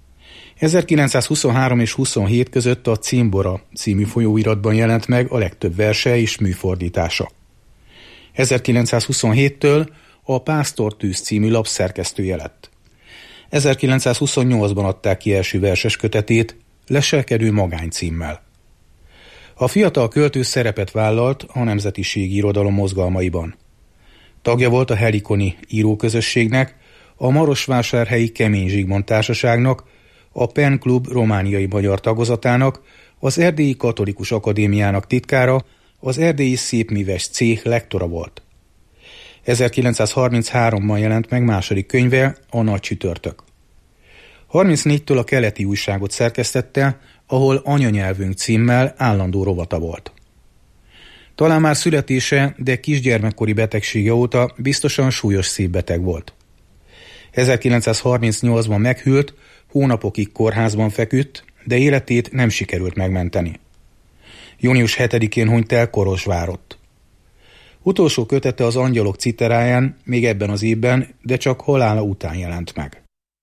1923 és 27 között a Cimbora című folyóiratban jelent meg a legtöbb verse és műfordítása. 1927-től a Pásztortűz című lap szerkesztője lett. 1928-ban adták ki első verses kötetét, leselkedő magány címmel. A fiatal költő szerepet vállalt a nemzetiségi irodalom mozgalmaiban. Tagja volt a Helikoni íróközösségnek, a Marosvásárhelyi Kemény Zsigmond Társaságnak, a Pen Klub romániai magyar tagozatának, az Erdélyi Katolikus Akadémiának titkára, az Erdélyi Szépműves Céh lektora volt. 1933-ban jelent meg második könyve, a Nagy csütörtök. 34-től a Keleti újságot szerkesztette, ahol Anyanyelvünk címmel állandó rovata volt. Talán már születése, de kisgyermekkori betegsége óta biztosan súlyos szívbeteg volt. 1938-ban meghűlt, hónapokig kórházban feküdt, de életét nem sikerült megmenteni. Június 7-én hunyt el Kolozsvárott. Utolsó kötete az Angyalok citeráján még ebben az évben, de csak halála után jelent meg.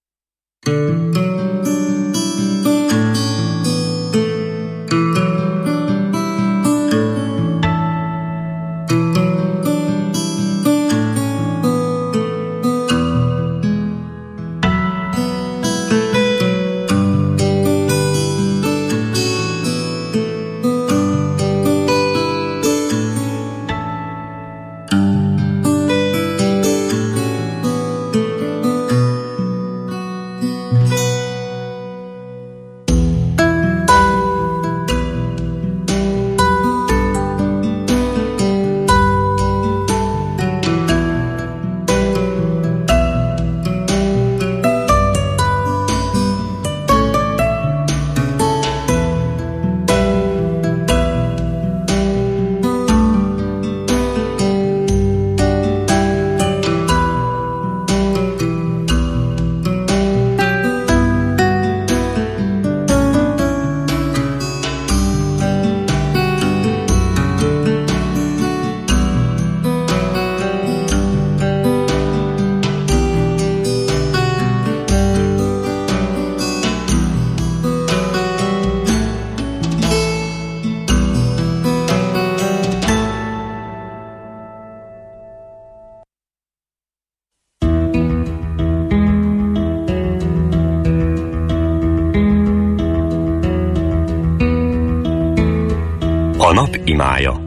A nap imája.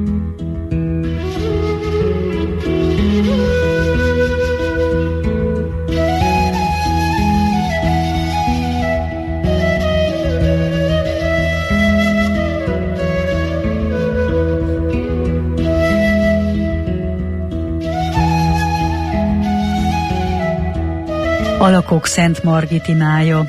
Alakok Szent Margit imája.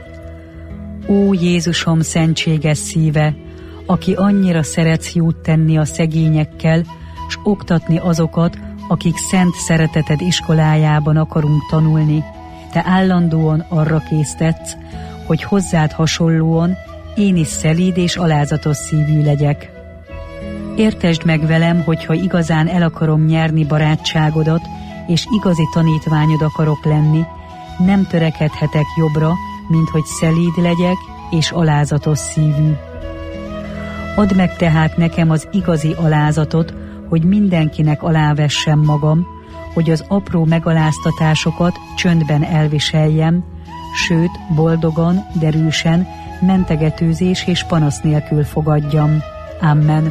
Ó Jézusom szentséges szíve, aki annyira szeretsz jót tenni a szegényekkel, s oktatni azokat, akik szent szereteted iskolájában akarunk tanulni, te állandóan arra késztetsz, hogy hozzád hasonlóan én is szelíd és alázatos szívű legyek. Értesd meg velem, hogyha igazán el akarom nyerni barátságodat, és igazi tanítványod akarok lenni, nem törekedhetek jobbra, mint hogy szelíd legyek és alázatos szívű. Add meg tehát nekem az igazi alázatot, hogy mindenkinek alávessem magam, hogy az apró megaláztatásokat csöndben elviseljem, sőt, boldogan, derűsen, mentegetőzés és panasz nélkül fogadjam. Amen.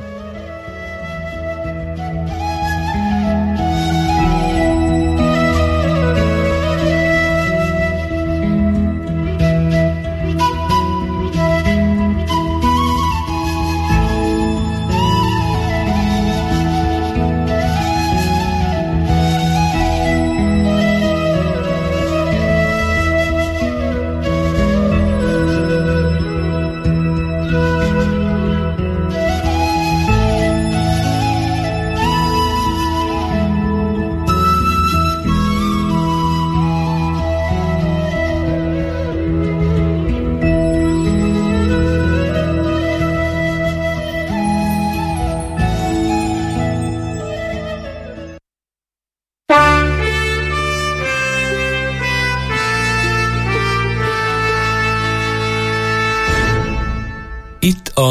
Itt a